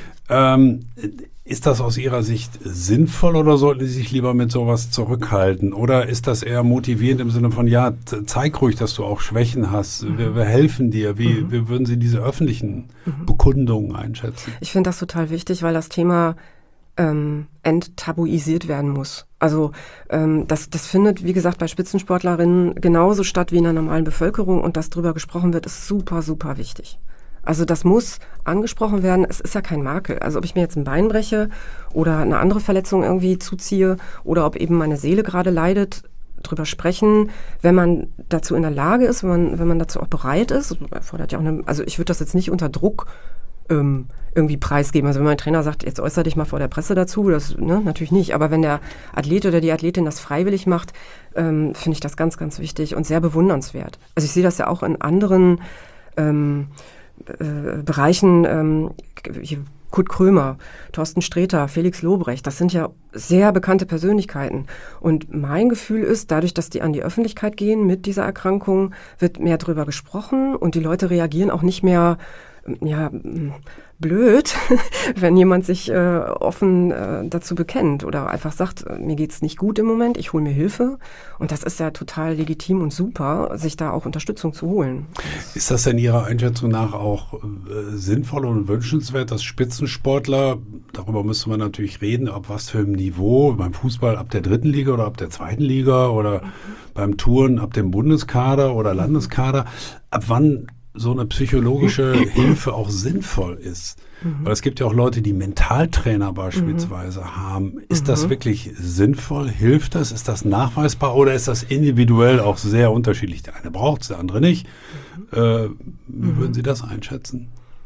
Ist das aus Ihrer Sicht sinnvoll oder sollten Sie sich lieber mit sowas zurückhalten? Oder ist das eher motivierend im Sinne von, ja, zeig ruhig, dass du auch Schwächen hast, wir helfen dir. Wie würden Sie diese öffentlichen Bekundungen einschätzen? Ich finde das total wichtig, weil das Thema enttabuisiert werden muss. Also das findet, wie gesagt, bei Spitzensportlerinnen genauso statt wie in der normalen Bevölkerung und dass drüber gesprochen wird, ist super, super wichtig. Also das muss angesprochen werden. Es ist ja kein Makel. Also ob ich mir jetzt ein Bein breche oder eine andere Verletzung irgendwie zuziehe oder ob eben meine Seele gerade leidet, drüber sprechen, wenn man dazu in der Lage ist, wenn man dazu auch bereit ist. Erfordert ja auch also ich würde das jetzt nicht unter Druck irgendwie preisgeben. Also wenn mein Trainer sagt, jetzt äußere dich mal vor der Presse dazu, das natürlich nicht. Aber wenn der Athlet oder die Athletin das freiwillig macht, finde ich das ganz, ganz wichtig und sehr bewundernswert. Also ich sehe das ja auch in anderen Bereichen, Kurt Krömer, Thorsten Sträter, Felix Lobrecht, das sind ja sehr bekannte Persönlichkeiten. Und mein Gefühl ist, dadurch, dass die an die Öffentlichkeit gehen mit dieser Erkrankung, wird mehr drüber gesprochen und die Leute reagieren auch nicht mehr blöd, wenn jemand sich offen dazu bekennt oder einfach sagt, mir geht's nicht gut im Moment, ich hole mir Hilfe. Und das ist ja total legitim und super, sich da auch Unterstützung zu holen. Ist das denn Ihrer Einschätzung nach auch sinnvoll und wünschenswert, dass Spitzensportler, darüber müsste man natürlich reden, ab was für einem Niveau, beim Fußball ab der 3. Liga oder ab der 2. Liga oder beim Touren ab dem Bundeskader oder Landeskader, ab wann so eine psychologische Hilfe auch sinnvoll ist. Weil es gibt ja auch Leute, die Mentaltrainer beispielsweise haben. Ist das wirklich sinnvoll? Hilft das? Ist das nachweisbar oder ist das individuell auch sehr unterschiedlich? Der eine braucht es, der andere nicht. Wie würden Sie das einschätzen?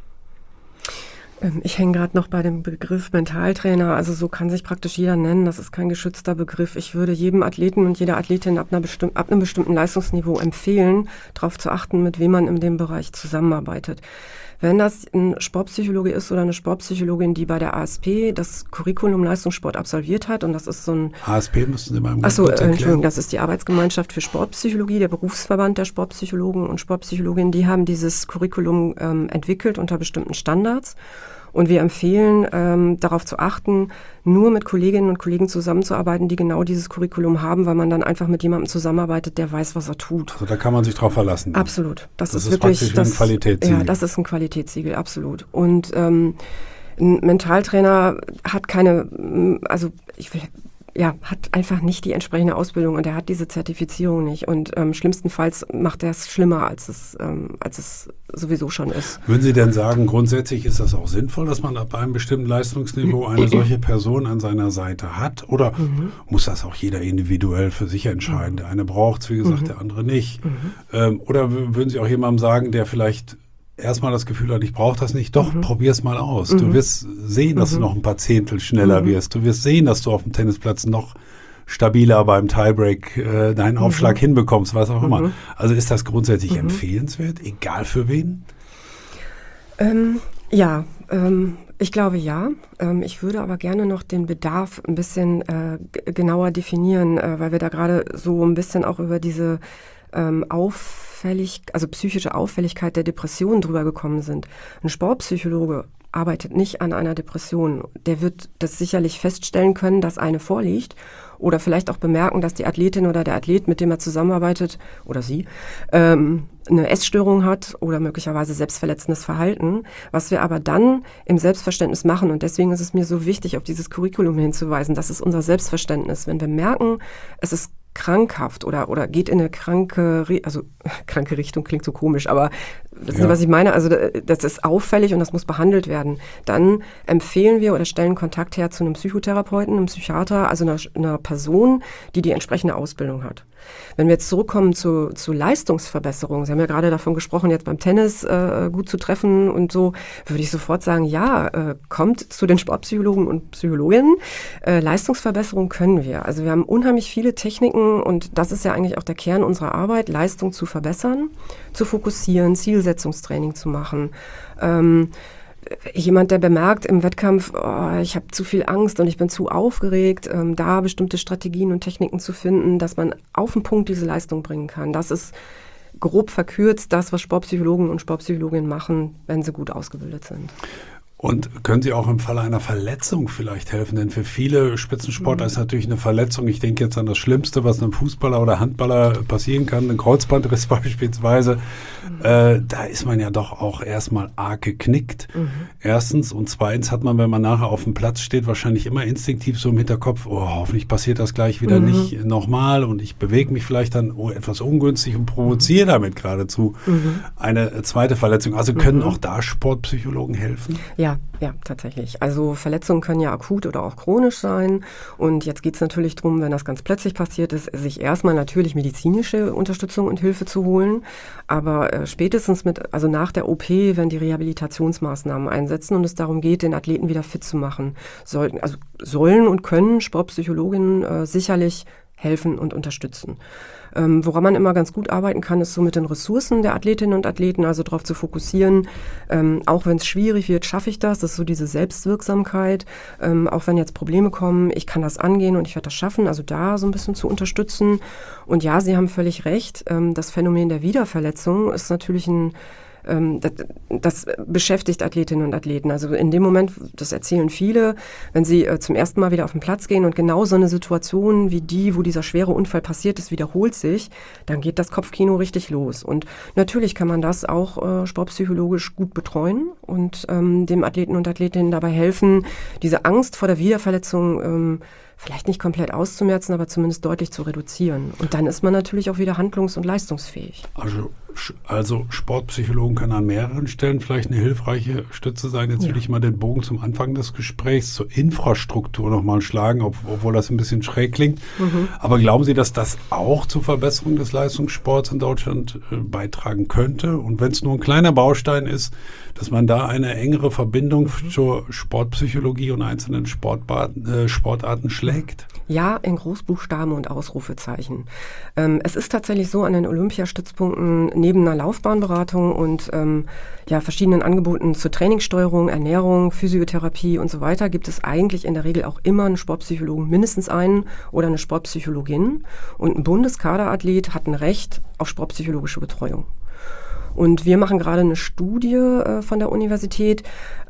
Ich hänge gerade noch bei dem Begriff Mentaltrainer. Also so kann sich praktisch jeder nennen. Das ist kein geschützter Begriff. Ich würde jedem Athleten und jeder Athletin ab einem bestimmten Leistungsniveau empfehlen, darauf zu achten, mit wem man in dem Bereich zusammenarbeitet. Wenn das ein Sportpsychologe ist oder eine Sportpsychologin, die bei der ASP das Curriculum Leistungssport absolviert hat, und das ist so ein... ASP müssten Sie mal kurz erklären. Entschuldigung, das ist die Arbeitsgemeinschaft für Sportpsychologie, der Berufsverband der Sportpsychologen und Sportpsychologinnen, die haben dieses Curriculum entwickelt unter bestimmten Standards. Und wir empfehlen, darauf zu achten, nur mit Kolleginnen und Kollegen zusammenzuarbeiten, die genau dieses Curriculum haben, weil man dann einfach mit jemandem zusammentarbeitet, der weiß, was er tut. Also da kann man sich drauf verlassen. Absolut. Das ist wirklich ein Qualitätssiegel. Ja, das ist ein Qualitätssiegel, absolut. Und ein Mentaltrainer hat keine, hat einfach nicht die entsprechende Ausbildung und er hat diese Zertifizierung nicht. Und schlimmstenfalls macht er es schlimmer, als es sowieso schon ist. Würden Sie denn sagen, grundsätzlich ist das auch sinnvoll, dass man ab einem bestimmten Leistungsniveau eine solche Person an seiner Seite hat? Oder muss das auch jeder individuell für sich entscheiden? Der eine braucht es, wie gesagt, der andere nicht. Oder würden Sie auch jemandem sagen, der vielleicht erstmal das Gefühl hat, ich brauche das nicht, doch, probier's mal aus. Du wirst sehen, dass du noch ein paar Zehntel schneller wirst. Du wirst sehen, dass du auf dem Tennisplatz noch stabiler beim Tiebreak deinen Aufschlag hinbekommst, was auch immer. Also ist das grundsätzlich empfehlenswert, egal für wen? Ich glaube ja. Ich würde aber gerne noch den Bedarf ein bisschen genauer definieren, weil wir da gerade so ein bisschen auch über diese psychische Auffälligkeit der Depression drüber gekommen sind. Ein Sportpsychologe arbeitet nicht an einer Depression. Der wird das sicherlich feststellen können, dass eine vorliegt oder vielleicht auch bemerken, dass die Athletin oder der Athlet, mit dem er zusammenarbeitet, oder sie, eine Essstörung hat oder möglicherweise selbstverletzendes Verhalten. Was wir aber dann im Selbstverständnis machen, und deswegen ist es mir so wichtig, auf dieses Curriculum hinzuweisen, das ist unser Selbstverständnis. Wenn wir merken, es ist krankhaft oder geht in eine kranke Richtung, klingt so komisch, aber wissen Sie, was ich meine? Also das ist auffällig und das muss behandelt werden. Dann empfehlen wir oder stellen Kontakt her zu einem Psychotherapeuten, einem Psychiater, also einer Person, die entsprechende Ausbildung hat. Wenn wir jetzt zurückkommen zu Leistungsverbesserung, Sie haben ja gerade davon gesprochen, jetzt beim Tennis gut zu treffen und so, würde ich sofort sagen, kommt zu den Sportpsychologen und Psychologinnen. Leistungsverbesserung können wir. Also wir haben unheimlich viele Techniken und das ist ja eigentlich auch der Kern unserer Arbeit, Leistung zu verbessern, zu fokussieren, Zielsetzungstraining zu machen. Jemand, der bemerkt im Wettkampf, ich habe zu viel Angst und ich bin zu aufgeregt, da bestimmte Strategien und Techniken zu finden, dass man auf den Punkt diese Leistung bringen kann. Das ist grob verkürzt das, was Sportpsychologen und Sportpsychologinnen machen, wenn sie gut ausgebildet sind. Und können Sie auch im Falle einer Verletzung vielleicht helfen? Denn für viele Spitzensportler ist natürlich eine Verletzung, ich denke jetzt an das Schlimmste, was einem Fußballer oder Handballer passieren kann, ein Kreuzbandriss beispielsweise. Da ist man ja doch auch erstmal arg geknickt. Erstens. Und zweitens hat man, wenn man nachher auf dem Platz steht, wahrscheinlich immer instinktiv so im Hinterkopf, hoffentlich passiert das gleich wieder nicht nochmal und ich bewege mich vielleicht dann etwas ungünstig und provoziere damit geradezu eine zweite Verletzung. Also können auch da Sportpsychologen helfen? Ja, Ja, tatsächlich. Also Verletzungen können ja akut oder auch chronisch sein. Und jetzt geht es natürlich darum, wenn das ganz plötzlich passiert ist, sich erstmal natürlich medizinische Unterstützung und Hilfe zu holen. Aber spätestens also nach der OP, wenn die Rehabilitationsmaßnahmen einsetzen und es darum geht, den Athleten wieder fit zu machen, sollen und können Sportpsychologinnen sicherlich helfen und unterstützen. Woran man immer ganz gut arbeiten kann, ist so mit den Ressourcen der Athletinnen und Athleten, also darauf zu fokussieren, auch wenn es schwierig wird, schaffe ich das. Das ist so diese Selbstwirksamkeit, auch wenn jetzt Probleme kommen, ich kann das angehen und ich werde das schaffen, also da so ein bisschen zu unterstützen. Und ja, Sie haben völlig recht, das Phänomen der Wiederverletzung ist natürlich das beschäftigt Athletinnen und Athleten. Also in dem Moment, das erzählen viele, wenn sie zum ersten Mal wieder auf den Platz gehen und genau so eine Situation wie die, wo dieser schwere Unfall passiert ist, wiederholt sich, dann geht das Kopfkino richtig los. Und natürlich kann man das auch sportpsychologisch gut betreuen und dem Athleten und Athletinnen dabei helfen, diese Angst vor der Wiederverletzung vielleicht nicht komplett auszumerzen, aber zumindest deutlich zu reduzieren. Und dann ist man natürlich auch wieder handlungs- und leistungsfähig. Also Sportpsychologen kann an mehreren Stellen vielleicht eine hilfreiche Stütze sein. Jetzt will ich mal den Bogen zum Anfang des Gesprächs zur Infrastruktur nochmal schlagen, obwohl das ein bisschen schräg klingt. Aber glauben Sie, dass das auch zur Verbesserung des Leistungssports in Deutschland beitragen könnte? Und wenn es nur ein kleiner Baustein ist, dass man da eine engere Verbindung zur Sportpsychologie und einzelnen Sportarten schlägt? Ja, in Großbuchstaben und Ausrufezeichen. Es ist tatsächlich so, an den Olympiastützpunkten neben einer Laufbahnberatung und verschiedenen Angeboten zur Trainingssteuerung, Ernährung, Physiotherapie und so weiter gibt es eigentlich in der Regel auch immer einen Sportpsychologen, mindestens einen oder eine Sportpsychologin. Und ein Bundeskaderathlet hat ein Recht auf sportpsychologische Betreuung. Und wir machen gerade eine Studie von der Universität,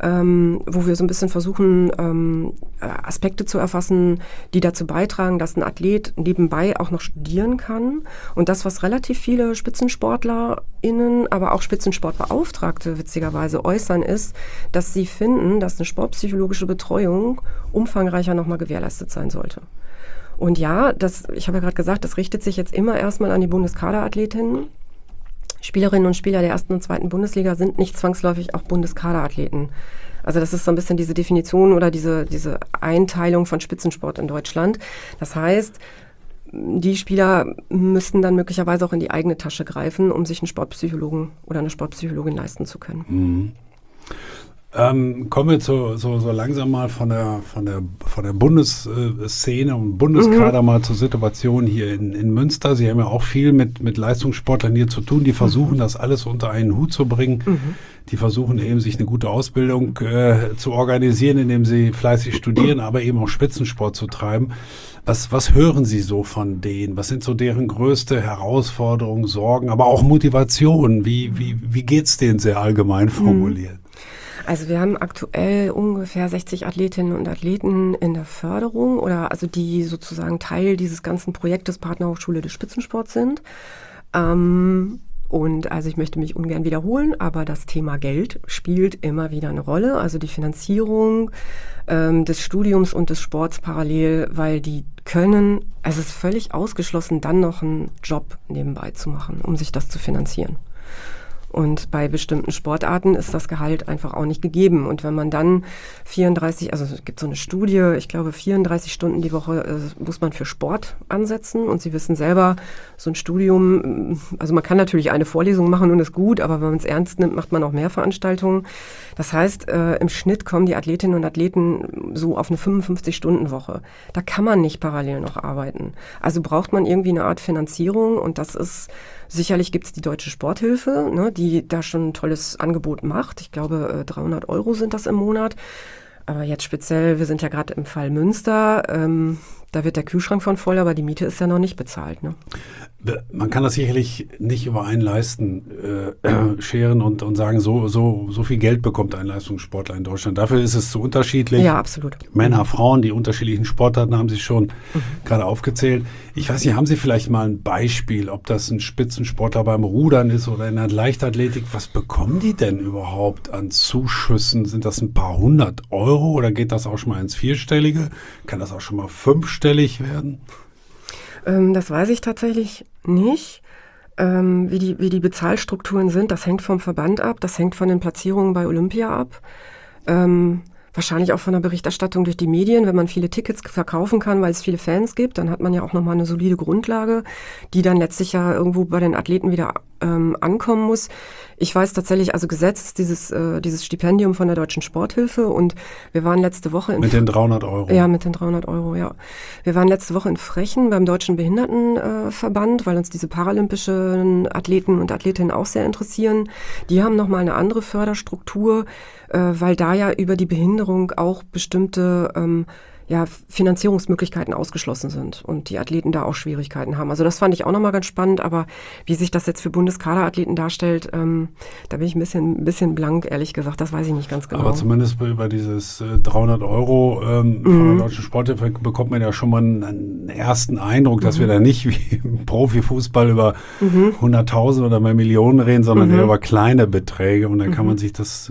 wo wir so ein bisschen versuchen, Aspekte zu erfassen, die dazu beitragen, dass ein Athlet nebenbei auch noch studieren kann. Und das, was relativ viele SpitzensportlerInnen, aber auch Spitzensportbeauftragte witzigerweise äußern, ist, dass sie finden, dass eine sportpsychologische Betreuung umfangreicher nochmal gewährleistet sein sollte. Und ja, ich habe ja gerade gesagt, das richtet sich jetzt immer erstmal an die Bundeskaderathletinnen. Spielerinnen und Spieler der 1. und 2. Bundesliga sind nicht zwangsläufig auch Bundeskaderathleten. Also das ist so ein bisschen diese Definition oder diese Einteilung von Spitzensport in Deutschland. Das heißt, die Spieler müssten dann möglicherweise auch in die eigene Tasche greifen, um sich einen Sportpsychologen oder eine Sportpsychologin leisten zu können. Mhm. Kommen wir so langsam mal von der Bundesszene und Bundeskader mal zur Situation hier in Münster. Sie haben ja auch viel mit Leistungssportlern hier zu tun, die versuchen, das alles unter einen Hut zu bringen. Die versuchen eben, sich eine gute Ausbildung zu organisieren, indem sie fleißig studieren, aber eben auch Spitzensport zu treiben. Was hören Sie so von denen? Was sind so deren größte Herausforderungen, Sorgen, aber auch Motivationen? Wie geht's denen sehr allgemein formuliert? Also wir haben aktuell ungefähr 60 Athletinnen und Athleten in der Förderung also die sozusagen Teil dieses ganzen Projektes Partnerhochschule des Spitzensports sind. Und also ich möchte mich ungern wiederholen, aber das Thema Geld spielt immer wieder eine Rolle. Also die Finanzierung des Studiums und des Sports parallel, weil es ist völlig ausgeschlossen, dann noch einen Job nebenbei zu machen, um sich das zu finanzieren. Und bei bestimmten Sportarten ist das Gehalt einfach auch nicht gegeben. Und wenn man dann es gibt so eine Studie, ich glaube 34 Stunden die Woche muss man für Sport ansetzen. Und Sie wissen selber, so ein Studium, also man kann natürlich eine Vorlesung machen und ist gut, aber wenn man es ernst nimmt, macht man auch mehr Veranstaltungen. Das heißt, im Schnitt kommen die Athletinnen und Athleten so auf eine 55-Stunden-Woche. Da kann man nicht parallel noch arbeiten. Also braucht man irgendwie eine Art Finanzierung und sicherlich gibt es die Deutsche Sporthilfe, ne, die da schon ein tolles Angebot macht. Ich glaube, 300 € sind das im Monat. Aber jetzt speziell, wir sind ja gerade im Fall Münster, da wird der Kühlschrank von voll, aber die Miete ist ja noch nicht bezahlt. Ne? Man kann das sicherlich nicht über einen Leisten scheren und sagen, so viel Geld bekommt ein Leistungssportler in Deutschland. Dafür ist es zu unterschiedlich. Ja, absolut. Männer, Frauen, die unterschiedlichen Sportarten haben Sie schon gerade aufgezählt. Ich weiß nicht, haben Sie vielleicht mal ein Beispiel, ob das ein Spitzensportler beim Rudern ist oder in der Leichtathletik? Was bekommen die denn überhaupt an Zuschüssen? Sind das ein paar 100 € oder geht das auch schon mal ins Vierstellige? Kann das auch schon mal 5-stellig werden? Das weiß ich tatsächlich nicht. Wie die Bezahlstrukturen sind, das hängt vom Verband ab, das hängt von den Platzierungen bei Olympia ab. Wahrscheinlich auch von der Berichterstattung durch die Medien. Wenn man viele Tickets verkaufen kann, weil es viele Fans gibt, dann hat man ja auch nochmal eine solide Grundlage, die dann letztlich ja irgendwo bei den Athleten wieder ankommen muss. Ich weiß tatsächlich, also gesetzt ist dieses Stipendium von der Deutschen Sporthilfe und wir waren letzte Woche mit den 300 Euro. Ja, mit den 300 Euro, ja. Wir waren letzte Woche in Frechen beim Deutschen Behindertenverband, weil uns diese paralympischen Athleten und Athletinnen auch sehr interessieren. Die haben nochmal eine andere Förderstruktur, weil da ja über die Behinderung auch bestimmte Finanzierungsmöglichkeiten ausgeschlossen sind und die Athleten da auch Schwierigkeiten haben. Also das fand ich auch nochmal ganz spannend, aber wie sich das jetzt für Bundeskaderathleten darstellt, da bin ich ein bisschen blank, ehrlich gesagt, das weiß ich nicht ganz genau. Aber zumindest über dieses 300 Euro von der Deutschen Sporthilfe bekommt man ja schon mal einen ersten Eindruck, dass wir da nicht wie im Profifußball über 100.000 oder mal Millionen reden, sondern eher über kleine Beträge und dann kann man sich das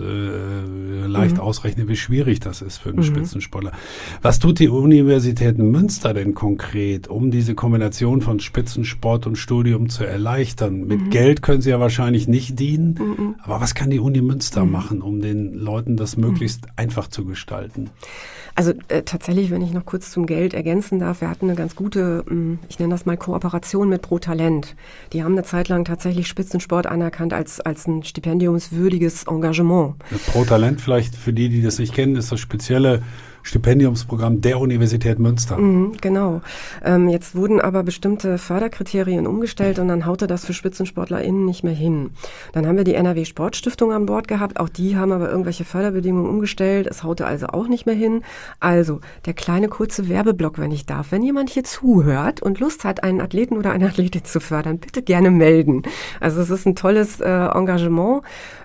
leicht ausrechnen, wie schwierig das ist für einen Spitzensportler. Was tut die Universität Münster denn konkret, um diese Kombination von Spitzensport und Studium zu erleichtern? Mit Geld können sie ja wahrscheinlich nicht dienen, aber was kann die Uni Münster machen, um den Leuten das möglichst einfach zu gestalten? Also tatsächlich, wenn ich noch kurz zum Geld ergänzen darf, wir hatten eine ganz gute, ich nenne das mal Kooperation mit Pro Talent. Die haben eine Zeit lang tatsächlich Spitzensport anerkannt als ein stipendiumswürdiges Engagement. Pro Talent, vielleicht für die das nicht kennen, ist das spezielle Stipendiumsprogramm der Universität Münster. Genau. Jetzt wurden aber bestimmte Förderkriterien umgestellt und dann haute das für SpitzensportlerInnen nicht mehr hin. Dann haben wir die NRW Sportstiftung an Bord gehabt. Auch die haben aber irgendwelche Förderbedingungen umgestellt. Es haute also auch nicht mehr hin. Also der kleine kurze Werbeblock, wenn ich darf. Wenn jemand hier zuhört und Lust hat, einen Athleten oder eine Athletin zu fördern, bitte gerne melden. Also es ist ein tolles Engagement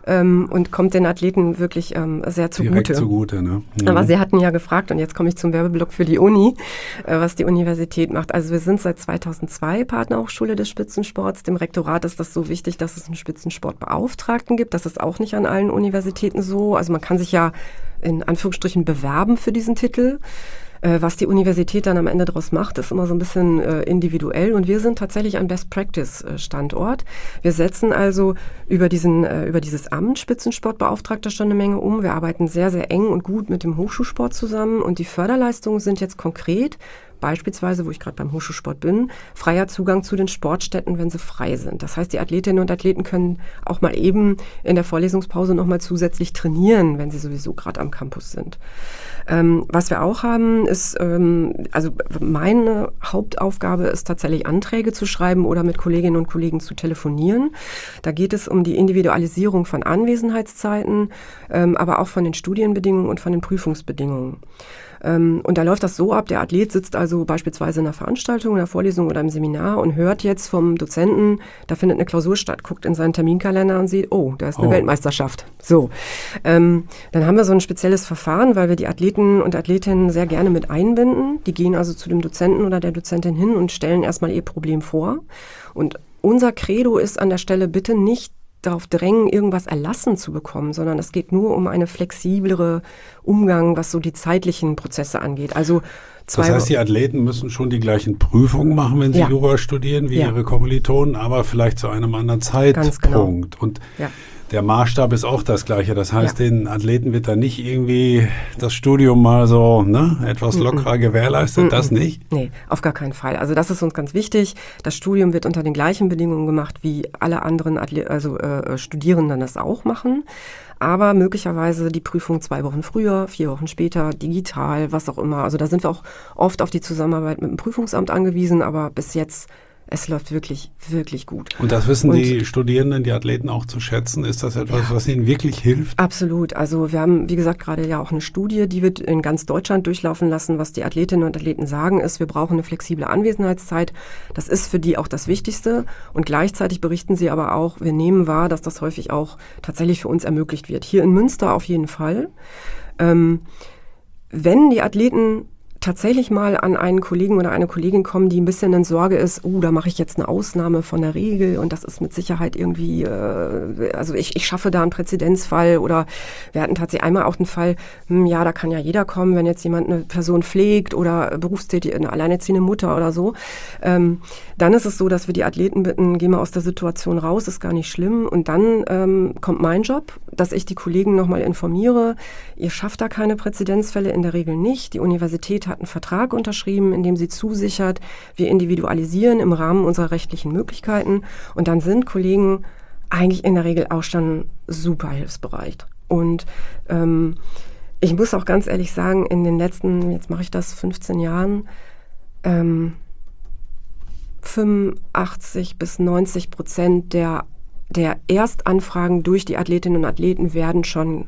und kommt den Athleten wirklich sehr zugute. Direkt zugute, ne? Aber Sie hatten ja gefragt, und jetzt komme ich zum Werbeblock für die Uni, was die Universität macht. Also wir sind seit 2002 Partnerhochschule des Spitzensports. Dem Rektorat ist das so wichtig, dass es einen Spitzensportbeauftragten gibt. Das ist auch nicht an allen Universitäten so. Also man kann sich ja in Anführungsstrichen bewerben für diesen Titel. Was die Universität dann am Ende daraus macht, ist immer so ein bisschen individuell und wir sind tatsächlich ein Best-Practice-Standort. Wir setzen also über dieses Amt Spitzensportbeauftragter schon eine Menge um. Wir arbeiten sehr, sehr eng und gut mit dem Hochschulsport zusammen und die Förderleistungen sind jetzt konkret, beispielsweise, wo ich gerade beim Hochschulsport bin, freier Zugang zu den Sportstätten, wenn sie frei sind. Das heißt, die Athletinnen und Athleten können auch mal eben in der Vorlesungspause nochmal zusätzlich trainieren, wenn sie sowieso gerade am Campus sind. Was wir auch haben, ist, also meine Hauptaufgabe ist tatsächlich Anträge zu schreiben oder mit Kolleginnen und Kollegen zu telefonieren. Da geht es um die Individualisierung von Anwesenheitszeiten, aber auch von den Studienbedingungen und von den Prüfungsbedingungen. Und da läuft das so ab, der Athlet sitzt also beispielsweise in einer Veranstaltung, in einer Vorlesung oder im Seminar und hört jetzt vom Dozenten, da findet eine Klausur statt, guckt in seinen Terminkalender und sieht, oh, da ist eine Weltmeisterschaft. So, dann haben wir so ein spezielles Verfahren, weil wir die Athleten und Athletinnen sehr gerne mit einbinden. Die gehen also zu dem Dozenten oder der Dozentin hin und stellen erstmal ihr Problem vor. Und unser Credo ist an der Stelle bitte nicht darauf drängen, irgendwas erlassen zu bekommen, sondern es geht nur um einen flexiblere Umgang, was so die zeitlichen Prozesse angeht. Also das heißt, die Athleten müssen schon die gleichen Prüfungen machen, wenn sie Jura studieren, wie ihre Kommilitonen, aber vielleicht zu einem anderen Zeitpunkt. Ganz genau. Und der Maßstab ist auch das Gleiche. Das heißt, den Athleten wird dann nicht irgendwie das Studium mal so etwas lockerer gewährleistet, das nicht? Nee, auf gar keinen Fall. Also das ist uns ganz wichtig. Das Studium wird unter den gleichen Bedingungen gemacht, wie alle anderen Studierenden das auch machen. Aber möglicherweise die Prüfung 2 Wochen früher, 4 Wochen später, digital, was auch immer. Also da sind wir auch oft auf die Zusammenarbeit mit dem Prüfungsamt angewiesen, aber bis jetzt es läuft wirklich, wirklich gut. Und das wissen die Studierenden, die Athleten auch zu schätzen? Ist das etwas, was ihnen wirklich hilft? Absolut. Also wir haben, wie gesagt, gerade ja auch eine Studie, die wird in ganz Deutschland durchlaufen lassen. Was die Athletinnen und Athleten sagen, ist, wir brauchen eine flexible Anwesenheitszeit. Das ist für die auch das Wichtigste. Und gleichzeitig berichten sie aber auch, wir nehmen wahr, dass das häufig auch tatsächlich für uns ermöglicht wird. Hier in Münster auf jeden Fall. Wenn die Athleten tatsächlich mal an einen Kollegen oder eine Kollegin kommen, die ein bisschen in Sorge ist, da mache ich jetzt eine Ausnahme von der Regel und das ist mit Sicherheit irgendwie, also ich schaffe da einen Präzedenzfall, oder wir hatten tatsächlich einmal auch einen Fall, ja, da kann ja jeder kommen, wenn jetzt jemand eine Person pflegt oder berufstätig, eine alleinerziehende Mutter oder so. Dann ist es so, dass wir die Athleten bitten, geh mal aus der Situation raus, ist gar nicht schlimm. Und dann kommt mein Job, dass ich die Kollegen nochmal informiere, ihr schafft da keine Präzedenzfälle, in der Regel nicht. Die Universität hat einen Vertrag unterschrieben, in dem sie zusichert, wir individualisieren im Rahmen unserer rechtlichen Möglichkeiten. Und dann sind Kollegen eigentlich in der Regel auch schon super hilfsbereit. Und ich muss auch ganz ehrlich sagen, in den letzten, jetzt mache ich das 15 Jahren, 85-90% der Erstanfragen durch die Athletinnen und Athleten werden schon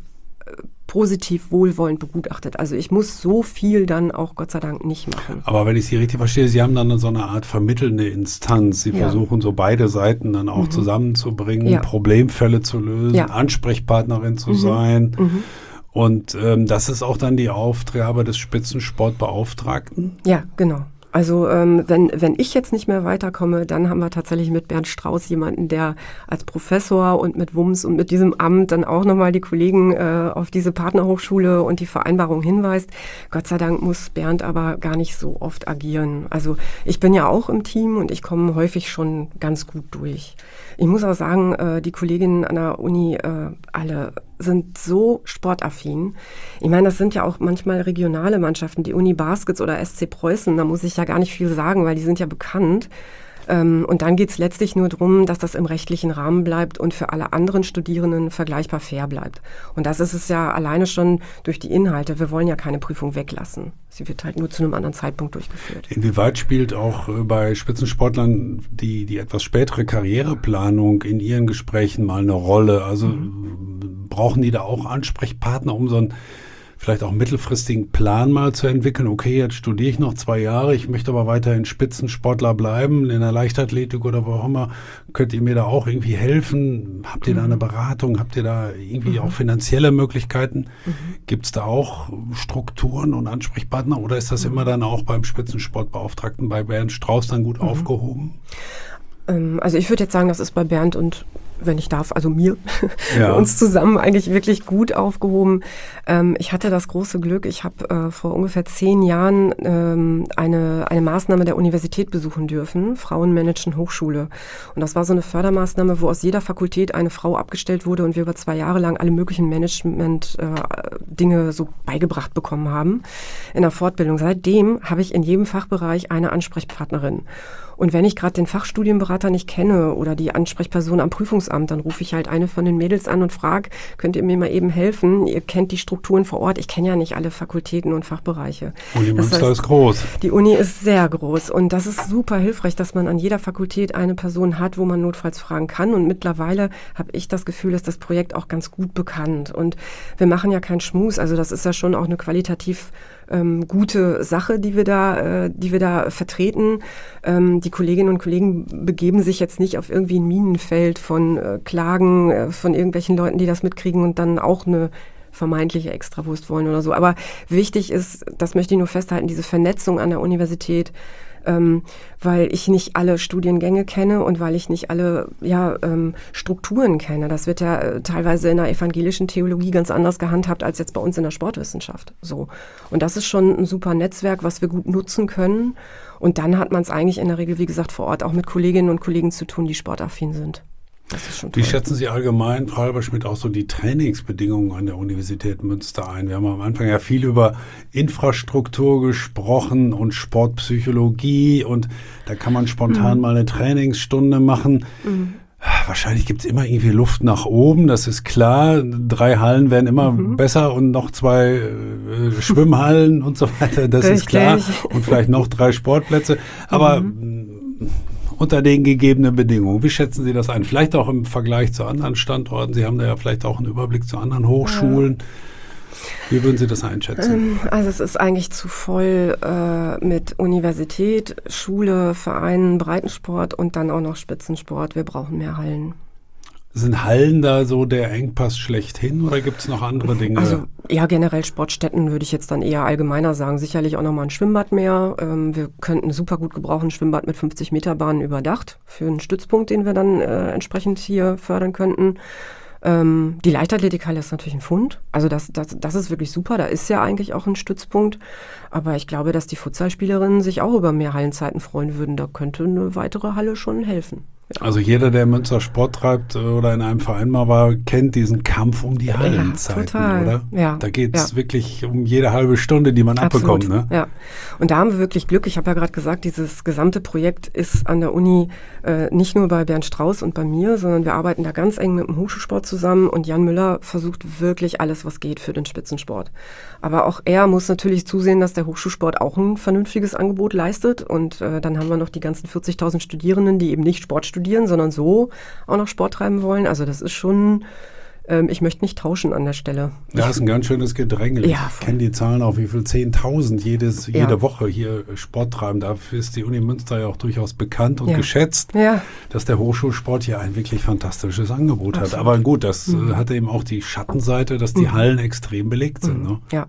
positiv wohlwollend begutachtet. Also ich muss so viel dann auch Gott sei Dank nicht machen. Aber wenn ich Sie richtig verstehe, Sie haben dann so eine Art vermittelnde Instanz. Sie versuchen so beide Seiten dann auch zusammenzubringen, Problemfälle zu lösen, Ansprechpartnerin zu sein. Und das ist auch dann die Aufgabe des Spitzensportbeauftragten? Ja, genau. Also wenn ich jetzt nicht mehr weiterkomme, dann haben wir tatsächlich mit Bernd Strauß jemanden, der als Professor und mit Wumms und mit diesem Amt dann auch nochmal die Kollegen auf diese Partnerhochschule und die Vereinbarung hinweist. Gott sei Dank muss Bernd aber gar nicht so oft agieren. Also ich bin ja auch im Team und ich komme häufig schon ganz gut durch. Ich muss auch sagen, die Kolleginnen an der Uni alle sind so sportaffin. Ich meine, das sind ja auch manchmal regionale Mannschaften, die Uni Baskets oder SC Preußen, da muss ich ja gar nicht viel sagen, weil die sind ja bekannt. Und dann geht es letztlich nur darum, dass das im rechtlichen Rahmen bleibt und für alle anderen Studierenden vergleichbar fair bleibt. Und das ist es ja alleine schon durch die Inhalte. Wir wollen ja keine Prüfung weglassen. Sie wird halt nur zu einem anderen Zeitpunkt durchgeführt. Inwieweit spielt auch bei Spitzensportlern die etwas spätere Karriereplanung in Ihren Gesprächen mal eine Rolle? Also brauchen die da auch Ansprechpartner, um so einen vielleicht auch mittelfristigen Plan mal zu entwickeln? Okay, jetzt studiere ich noch 2 Jahre, ich möchte aber weiterhin Spitzensportler bleiben, in der Leichtathletik oder wo auch immer. Könnt ihr mir da auch irgendwie helfen? Habt ihr da eine Beratung? Habt ihr da irgendwie auch finanzielle Möglichkeiten? Gibt es da auch Strukturen und Ansprechpartner oder ist das immer dann auch beim Spitzensportbeauftragten bei Bernd Strauß dann gut aufgehoben? Also ich würde jetzt sagen, das ist bei Bernd und, wenn ich darf, also mir, uns zusammen eigentlich wirklich gut aufgehoben. Ich hatte das große Glück, ich habe vor ungefähr 10 Jahren eine Maßnahme der Universität besuchen dürfen, Frauenmanagen Hochschule. Und das war so eine Fördermaßnahme, wo aus jeder Fakultät eine Frau abgestellt wurde und wir über 2 Jahre lang alle möglichen Management-Dinge so beigebracht bekommen haben in der Fortbildung. Seitdem habe ich in jedem Fachbereich eine Ansprechpartnerin. Und wenn ich gerade den Fachstudienberater nicht kenne oder die Ansprechperson am Prüfungsamt, dann rufe ich halt eine von den Mädels an und frage, könnt ihr mir mal eben helfen? Ihr kennt die Strukturen vor Ort. Ich kenne ja nicht alle Fakultäten und Fachbereiche. Uni Münster ist groß. Die Uni ist sehr groß und das ist super hilfreich, dass man an jeder Fakultät eine Person hat, wo man notfalls fragen kann. Und mittlerweile habe ich das Gefühl, ist das Projekt auch ganz gut bekannt. Und wir machen ja keinen Schmus. Also das ist ja schon auch eine qualitativ gute Sache, die wir da vertreten. Die Kolleginnen und Kollegen begeben sich jetzt nicht auf irgendwie ein Minenfeld von Klagen von irgendwelchen Leuten, die das mitkriegen und dann auch eine vermeintliche Extrawurst wollen oder so. Aber wichtig ist, das möchte ich nur festhalten, diese Vernetzung an der Universität, weil ich nicht alle Studiengänge kenne und weil ich nicht alle Strukturen kenne. Das wird ja teilweise in der evangelischen Theologie ganz anders gehandhabt als jetzt bei uns in der Sportwissenschaft. So. Und das ist schon ein super Netzwerk, was wir gut nutzen können. Und dann hat man es eigentlich in der Regel, wie gesagt, vor Ort auch mit Kolleginnen und Kollegen zu tun, die sportaffin sind. Das ist schon toll. Wie schätzen Sie allgemein, Frau Halberschmidt, auch so die Trainingsbedingungen an der Universität Münster ein? Wir haben am Anfang ja viel über Infrastruktur gesprochen und Sportpsychologie und da kann man spontan mal eine Trainingsstunde machen. Wahrscheinlich gibt es immer irgendwie Luft nach oben, das ist klar. 3 Hallen werden immer besser und noch 2 Schwimmhallen und so weiter, das ist klar. Und vielleicht noch 3 Sportplätze. Aber unter den gegebenen Bedingungen. Wie schätzen Sie das ein? Vielleicht auch im Vergleich zu anderen Standorten. Sie haben da ja vielleicht auch einen Überblick zu anderen Hochschulen. Wie würden Sie das einschätzen? Also es ist eigentlich zu voll mit Universität, Schule, Vereinen, Breitensport und dann auch noch Spitzensport. Wir brauchen mehr Hallen. Sind Hallen da so der Engpass schlechthin oder gibt es noch andere Dinge? Also ja, generell Sportstätten würde ich jetzt dann eher allgemeiner sagen. Sicherlich auch nochmal ein Schwimmbad mehr. Wir könnten super gut gebrauchen, ein Schwimmbad mit 50 Meter Bahnen überdacht für einen Stützpunkt, den wir dann entsprechend hier fördern könnten. Die Leichtathletikhalle ist natürlich ein Fund. Also das ist wirklich super. Da ist ja eigentlich auch ein Stützpunkt. Aber ich glaube, dass die Futsalspielerinnen sich auch über mehr Hallenzeiten freuen würden. Da könnte eine weitere Halle schon helfen. Ja. Also jeder, der in Münster Sport treibt oder in einem Verein mal war, kennt diesen Kampf um die Hallenzeiten, total. oder? Ja, da geht es wirklich um jede halbe Stunde, die man abbekommt. Ne? Ja. Und da haben wir wirklich Glück. Ich habe ja gerade gesagt, dieses gesamte Projekt ist an der Uni nicht nur bei Bernd Strauß und bei mir, sondern wir arbeiten da ganz eng mit dem Hochschulsport zusammen und Jan Müller versucht wirklich alles, was geht für den Spitzensport. Aber auch er muss natürlich zusehen, dass der Hochschulsport auch ein vernünftiges Angebot leistet und dann haben wir noch die ganzen 40.000 Studierenden, die eben nicht Sport studieren, sondern so auch noch Sport treiben wollen. Also das ist schon, ich möchte nicht tauschen an der Stelle. Ja, das ist ein ganz schönes Gedränge. Ja, ich kenne die Zahlen auch, wie viel 10.000 jede Woche hier Sport treiben. Dafür ist die Uni Münster ja auch durchaus bekannt und geschätzt, dass der Hochschulsport hier ein wirklich fantastisches Angebot hat. Aber gut, das hat eben auch die Schattenseite, dass die Hallen extrem belegt sind. Ne? Ja.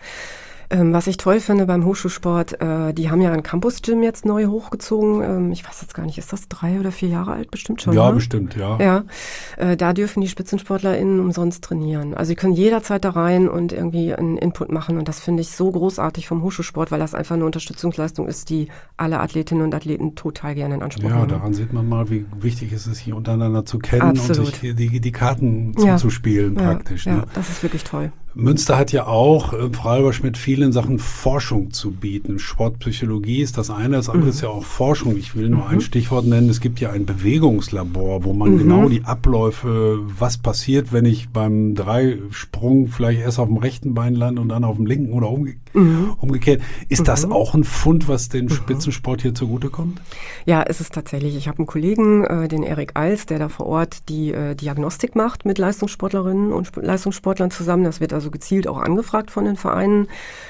Was ich toll finde beim Hochschulsport, die haben ja ein Campus-Gym jetzt neu hochgezogen. Ich weiß jetzt gar nicht, ist das 3 oder 4 Jahre alt? Bestimmt schon, Ja, ne? bestimmt, ja. Ja, da dürfen die SpitzensportlerInnen umsonst trainieren. Also sie können jederzeit da rein und irgendwie einen Input machen. Und das finde ich so großartig vom Hochschulsport, weil das einfach eine Unterstützungsleistung ist, die alle Athletinnen und Athleten total gerne in Anspruch nehmen. Ja, daran sieht man mal, wie wichtig es ist, sich untereinander zu kennen Absolut. und sich die Karten zuzuspielen praktisch. Ja, Ne? das ist wirklich toll. Münster hat ja auch Freiburg mit vielen Sachen Forschung zu bieten. Sportpsychologie ist das eine, das andere ist ja auch Forschung. Ich will nur ein Stichwort nennen. Es gibt ja ein Bewegungslabor, wo man genau die Abläufe, was passiert, wenn ich beim Dreisprung vielleicht erst auf dem rechten Bein lande und dann auf dem linken oder umgekehrt. Ist das auch ein Fund, was den Spitzensport hier zugutekommt? Ja, ist es tatsächlich. Ich habe einen Kollegen, den Erik Als, der da vor Ort die Diagnostik macht mit Leistungssportlerinnen und Leistungssportlern zusammen. Das wird also gezielt auch angefragt von den Vereinen.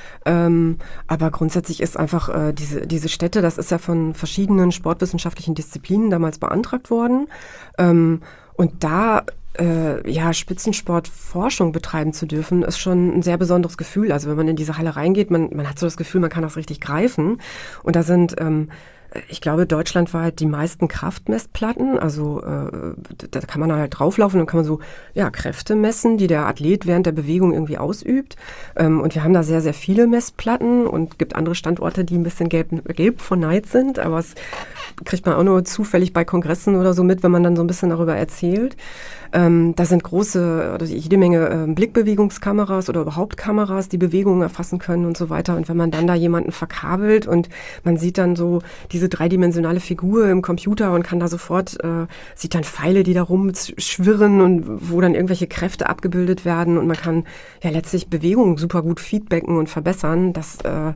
Aber grundsätzlich ist einfach diese Stätte, das ist ja von verschiedenen sportwissenschaftlichen Disziplinen damals beantragt worden. Und da Spitzensportforschung betreiben zu dürfen, ist schon ein sehr besonderes Gefühl. Also wenn man in diese Halle reingeht, man hat so das Gefühl, man kann das richtig greifen. Und da sind ich glaube, deutschlandweit die meisten Kraftmessplatten, also da kann man halt drauflaufen und kann man so Kräfte messen, die der Athlet während der Bewegung irgendwie ausübt. Und wir haben da sehr, sehr viele Messplatten und gibt andere Standorte, die ein bisschen gelb von Neid sind, aber es kriegt man auch nur zufällig bei Kongressen oder so mit, wenn man dann so ein bisschen darüber erzählt. Da sind jede Menge Blickbewegungskameras oder überhaupt Kameras, die Bewegungen erfassen können und so weiter. Und wenn man dann da jemanden verkabelt und man sieht dann so diese dreidimensionale Figur im Computer und kann da sofort, sieht dann Pfeile, die da rumschwirren und wo dann irgendwelche Kräfte abgebildet werden und man kann ja letztlich Bewegungen super gut feedbacken und verbessern. Das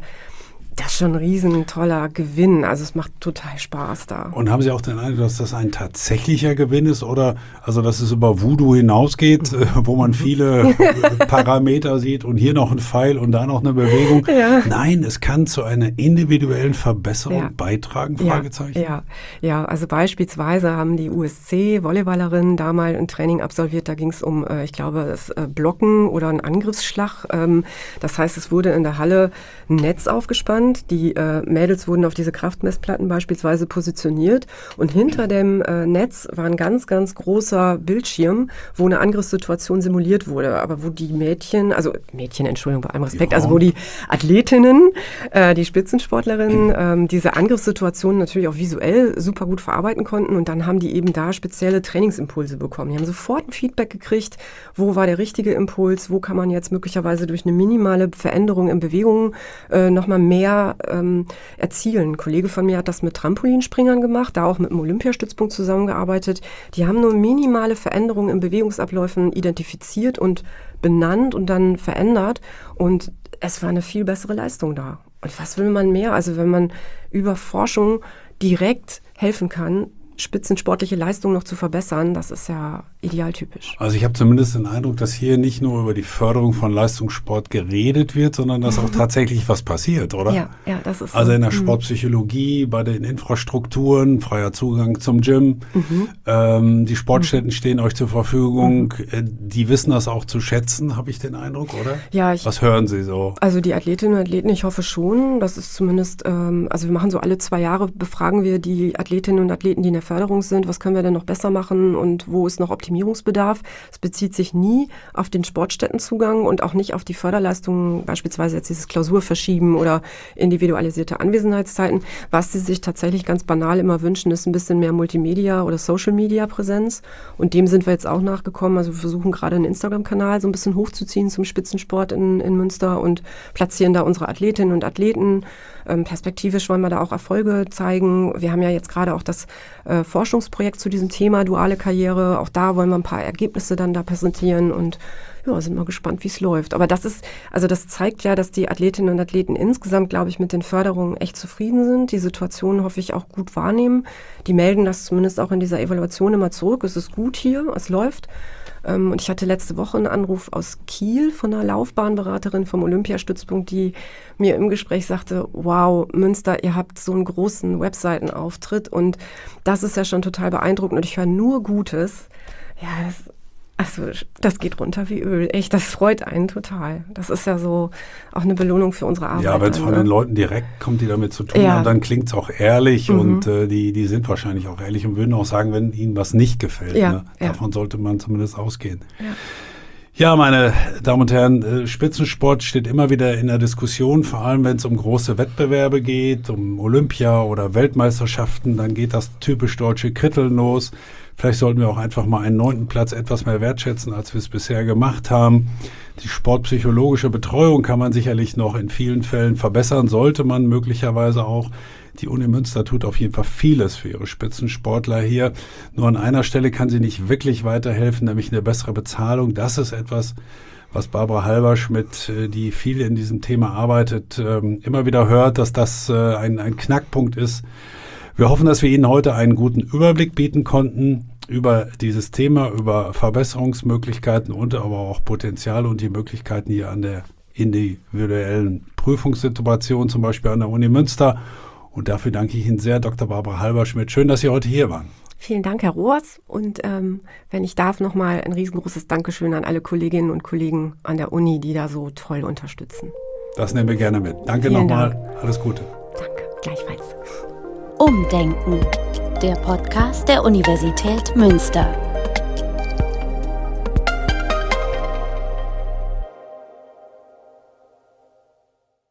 ist schon ein riesen toller Gewinn. Also es macht total Spaß da. Und haben Sie auch den Eindruck, dass das ein tatsächlicher Gewinn ist oder also dass es über Voodoo hinausgeht, wo man viele Parameter sieht und hier noch ein Pfeil und da noch eine Bewegung? Ja. Nein, es kann zu einer individuellen Verbesserung beitragen? Fragezeichen. Ja, also beispielsweise haben die USC-Volleyballerinnen da mal ein Training absolviert. Da ging es um, ich glaube, das Blocken oder einen Angriffsschlag. Das heißt, es wurde in der Halle ein Netz aufgespannt. Die Mädels wurden auf diese Kraftmessplatten beispielsweise positioniert und hinter dem Netz war ein ganz, ganz großer Bildschirm, wo eine Angriffssituation simuliert wurde, aber wo die Entschuldigung, bei allem Respekt, also wo die Athletinnen, die Spitzensportlerinnen diese Angriffssituation natürlich auch visuell super gut verarbeiten konnten und dann haben die eben da spezielle Trainingsimpulse bekommen. Die haben sofort ein Feedback gekriegt, wo war der richtige Impuls, wo kann man jetzt möglicherweise durch eine minimale Veränderung in Bewegungen nochmal mehr erzielen. Ein Kollege von mir hat das mit Trampolinspringern gemacht, da auch mit dem Olympiastützpunkt zusammengearbeitet. Die haben nur minimale Veränderungen in Bewegungsabläufen identifiziert und benannt und dann verändert und es war eine viel bessere Leistung da. Und was will man mehr? Also wenn man über Forschung direkt helfen kann, spitzensportliche Leistung noch zu verbessern, das ist ja idealtypisch. Also ich habe zumindest den Eindruck, dass hier nicht nur über die Förderung von Leistungssport geredet wird, sondern dass auch tatsächlich was passiert, oder? Ja, das ist also so. in der Sportpsychologie, bei den Infrastrukturen, freier Zugang zum Gym, die Sportstätten stehen euch zur Verfügung, die wissen das auch zu schätzen, habe ich den Eindruck, oder? Ja, was hören Sie so? Also die Athletinnen und Athleten, ich hoffe schon, das ist zumindest, also wir machen so alle 2 Jahre, befragen wir die Athletinnen und Athleten, die in der Förderung sind, was können wir denn noch besser machen und wo ist noch Optimierungsbedarf. Es bezieht sich nie auf den Sportstättenzugang und auch nicht auf die Förderleistungen, beispielsweise jetzt dieses Klausurverschieben oder individualisierte Anwesenheitszeiten. Was sie sich tatsächlich ganz banal immer wünschen, ist ein bisschen mehr Multimedia- oder Social-Media-Präsenz und dem sind wir jetzt auch nachgekommen. Also wir versuchen gerade einen Instagram-Kanal so ein bisschen hochzuziehen zum Spitzensport in Münster und platzieren da unsere Athletinnen und Athleten. Perspektivisch wollen wir da auch Erfolge zeigen. Wir haben ja jetzt gerade auch das Forschungsprojekt zu diesem Thema duale Karriere. Auch da wollen wir ein paar Ergebnisse dann da präsentieren und ja, sind mal gespannt, wie es läuft. Aber das zeigt ja, dass die Athletinnen und Athleten insgesamt, glaube ich, mit den Förderungen echt zufrieden sind. Die Situation hoffe ich auch gut wahrnehmen. Die melden das zumindest auch in dieser Evaluation immer zurück. Es ist gut hier, es läuft. Und ich hatte letzte Woche einen Anruf aus Kiel von einer Laufbahnberaterin vom Olympiastützpunkt, die mir im Gespräch sagte, wow, Münster, ihr habt so einen großen Webseitenauftritt und das ist ja schon total beeindruckend und ich höre nur Gutes. Ja, das geht runter wie Öl. Echt, das freut einen total. Das ist ja so auch eine Belohnung für unsere Arbeit. Ja, wenn es von den Leuten direkt kommt, die damit zu tun haben, dann klingt es auch ehrlich und die sind wahrscheinlich auch ehrlich und würden auch sagen, wenn ihnen was nicht gefällt. Ja, ne? Davon sollte man zumindest ausgehen. Ja. Ja, meine Damen und Herren, Spitzensport steht immer wieder in der Diskussion, vor allem wenn es um große Wettbewerbe geht, um Olympia oder Weltmeisterschaften, dann geht das typisch deutsche Kritteln los. Vielleicht sollten wir auch einfach mal einen 9. Platz etwas mehr wertschätzen, als wir es bisher gemacht haben. Die sportpsychologische Betreuung kann man sicherlich noch in vielen Fällen verbessern, sollte man möglicherweise auch. Die Uni Münster tut auf jeden Fall vieles für ihre Spitzensportler hier. Nur an einer Stelle kann sie nicht wirklich weiterhelfen, nämlich eine bessere Bezahlung. Das ist etwas, was Barbara Halberschmidt, die viel in diesem Thema arbeitet, immer wieder hört, dass das ein Knackpunkt ist. Wir hoffen, dass wir Ihnen heute einen guten Überblick bieten konnten über dieses Thema, über Verbesserungsmöglichkeiten und aber auch Potenziale und die Möglichkeiten hier an der individuellen Prüfungssituation, zum Beispiel an der Uni Münster. Und dafür danke ich Ihnen sehr, Dr. Barbara Halberschmidt. Schön, dass Sie heute hier waren. Vielen Dank, Herr Rohrs. Und wenn ich darf, nochmal ein riesengroßes Dankeschön an alle Kolleginnen und Kollegen an der Uni, die da so toll unterstützen. Das nehmen wir gerne mit. Danke nochmal. Alles Gute. Danke, gleichfalls. Umdenken. Der Podcast der Universität Münster.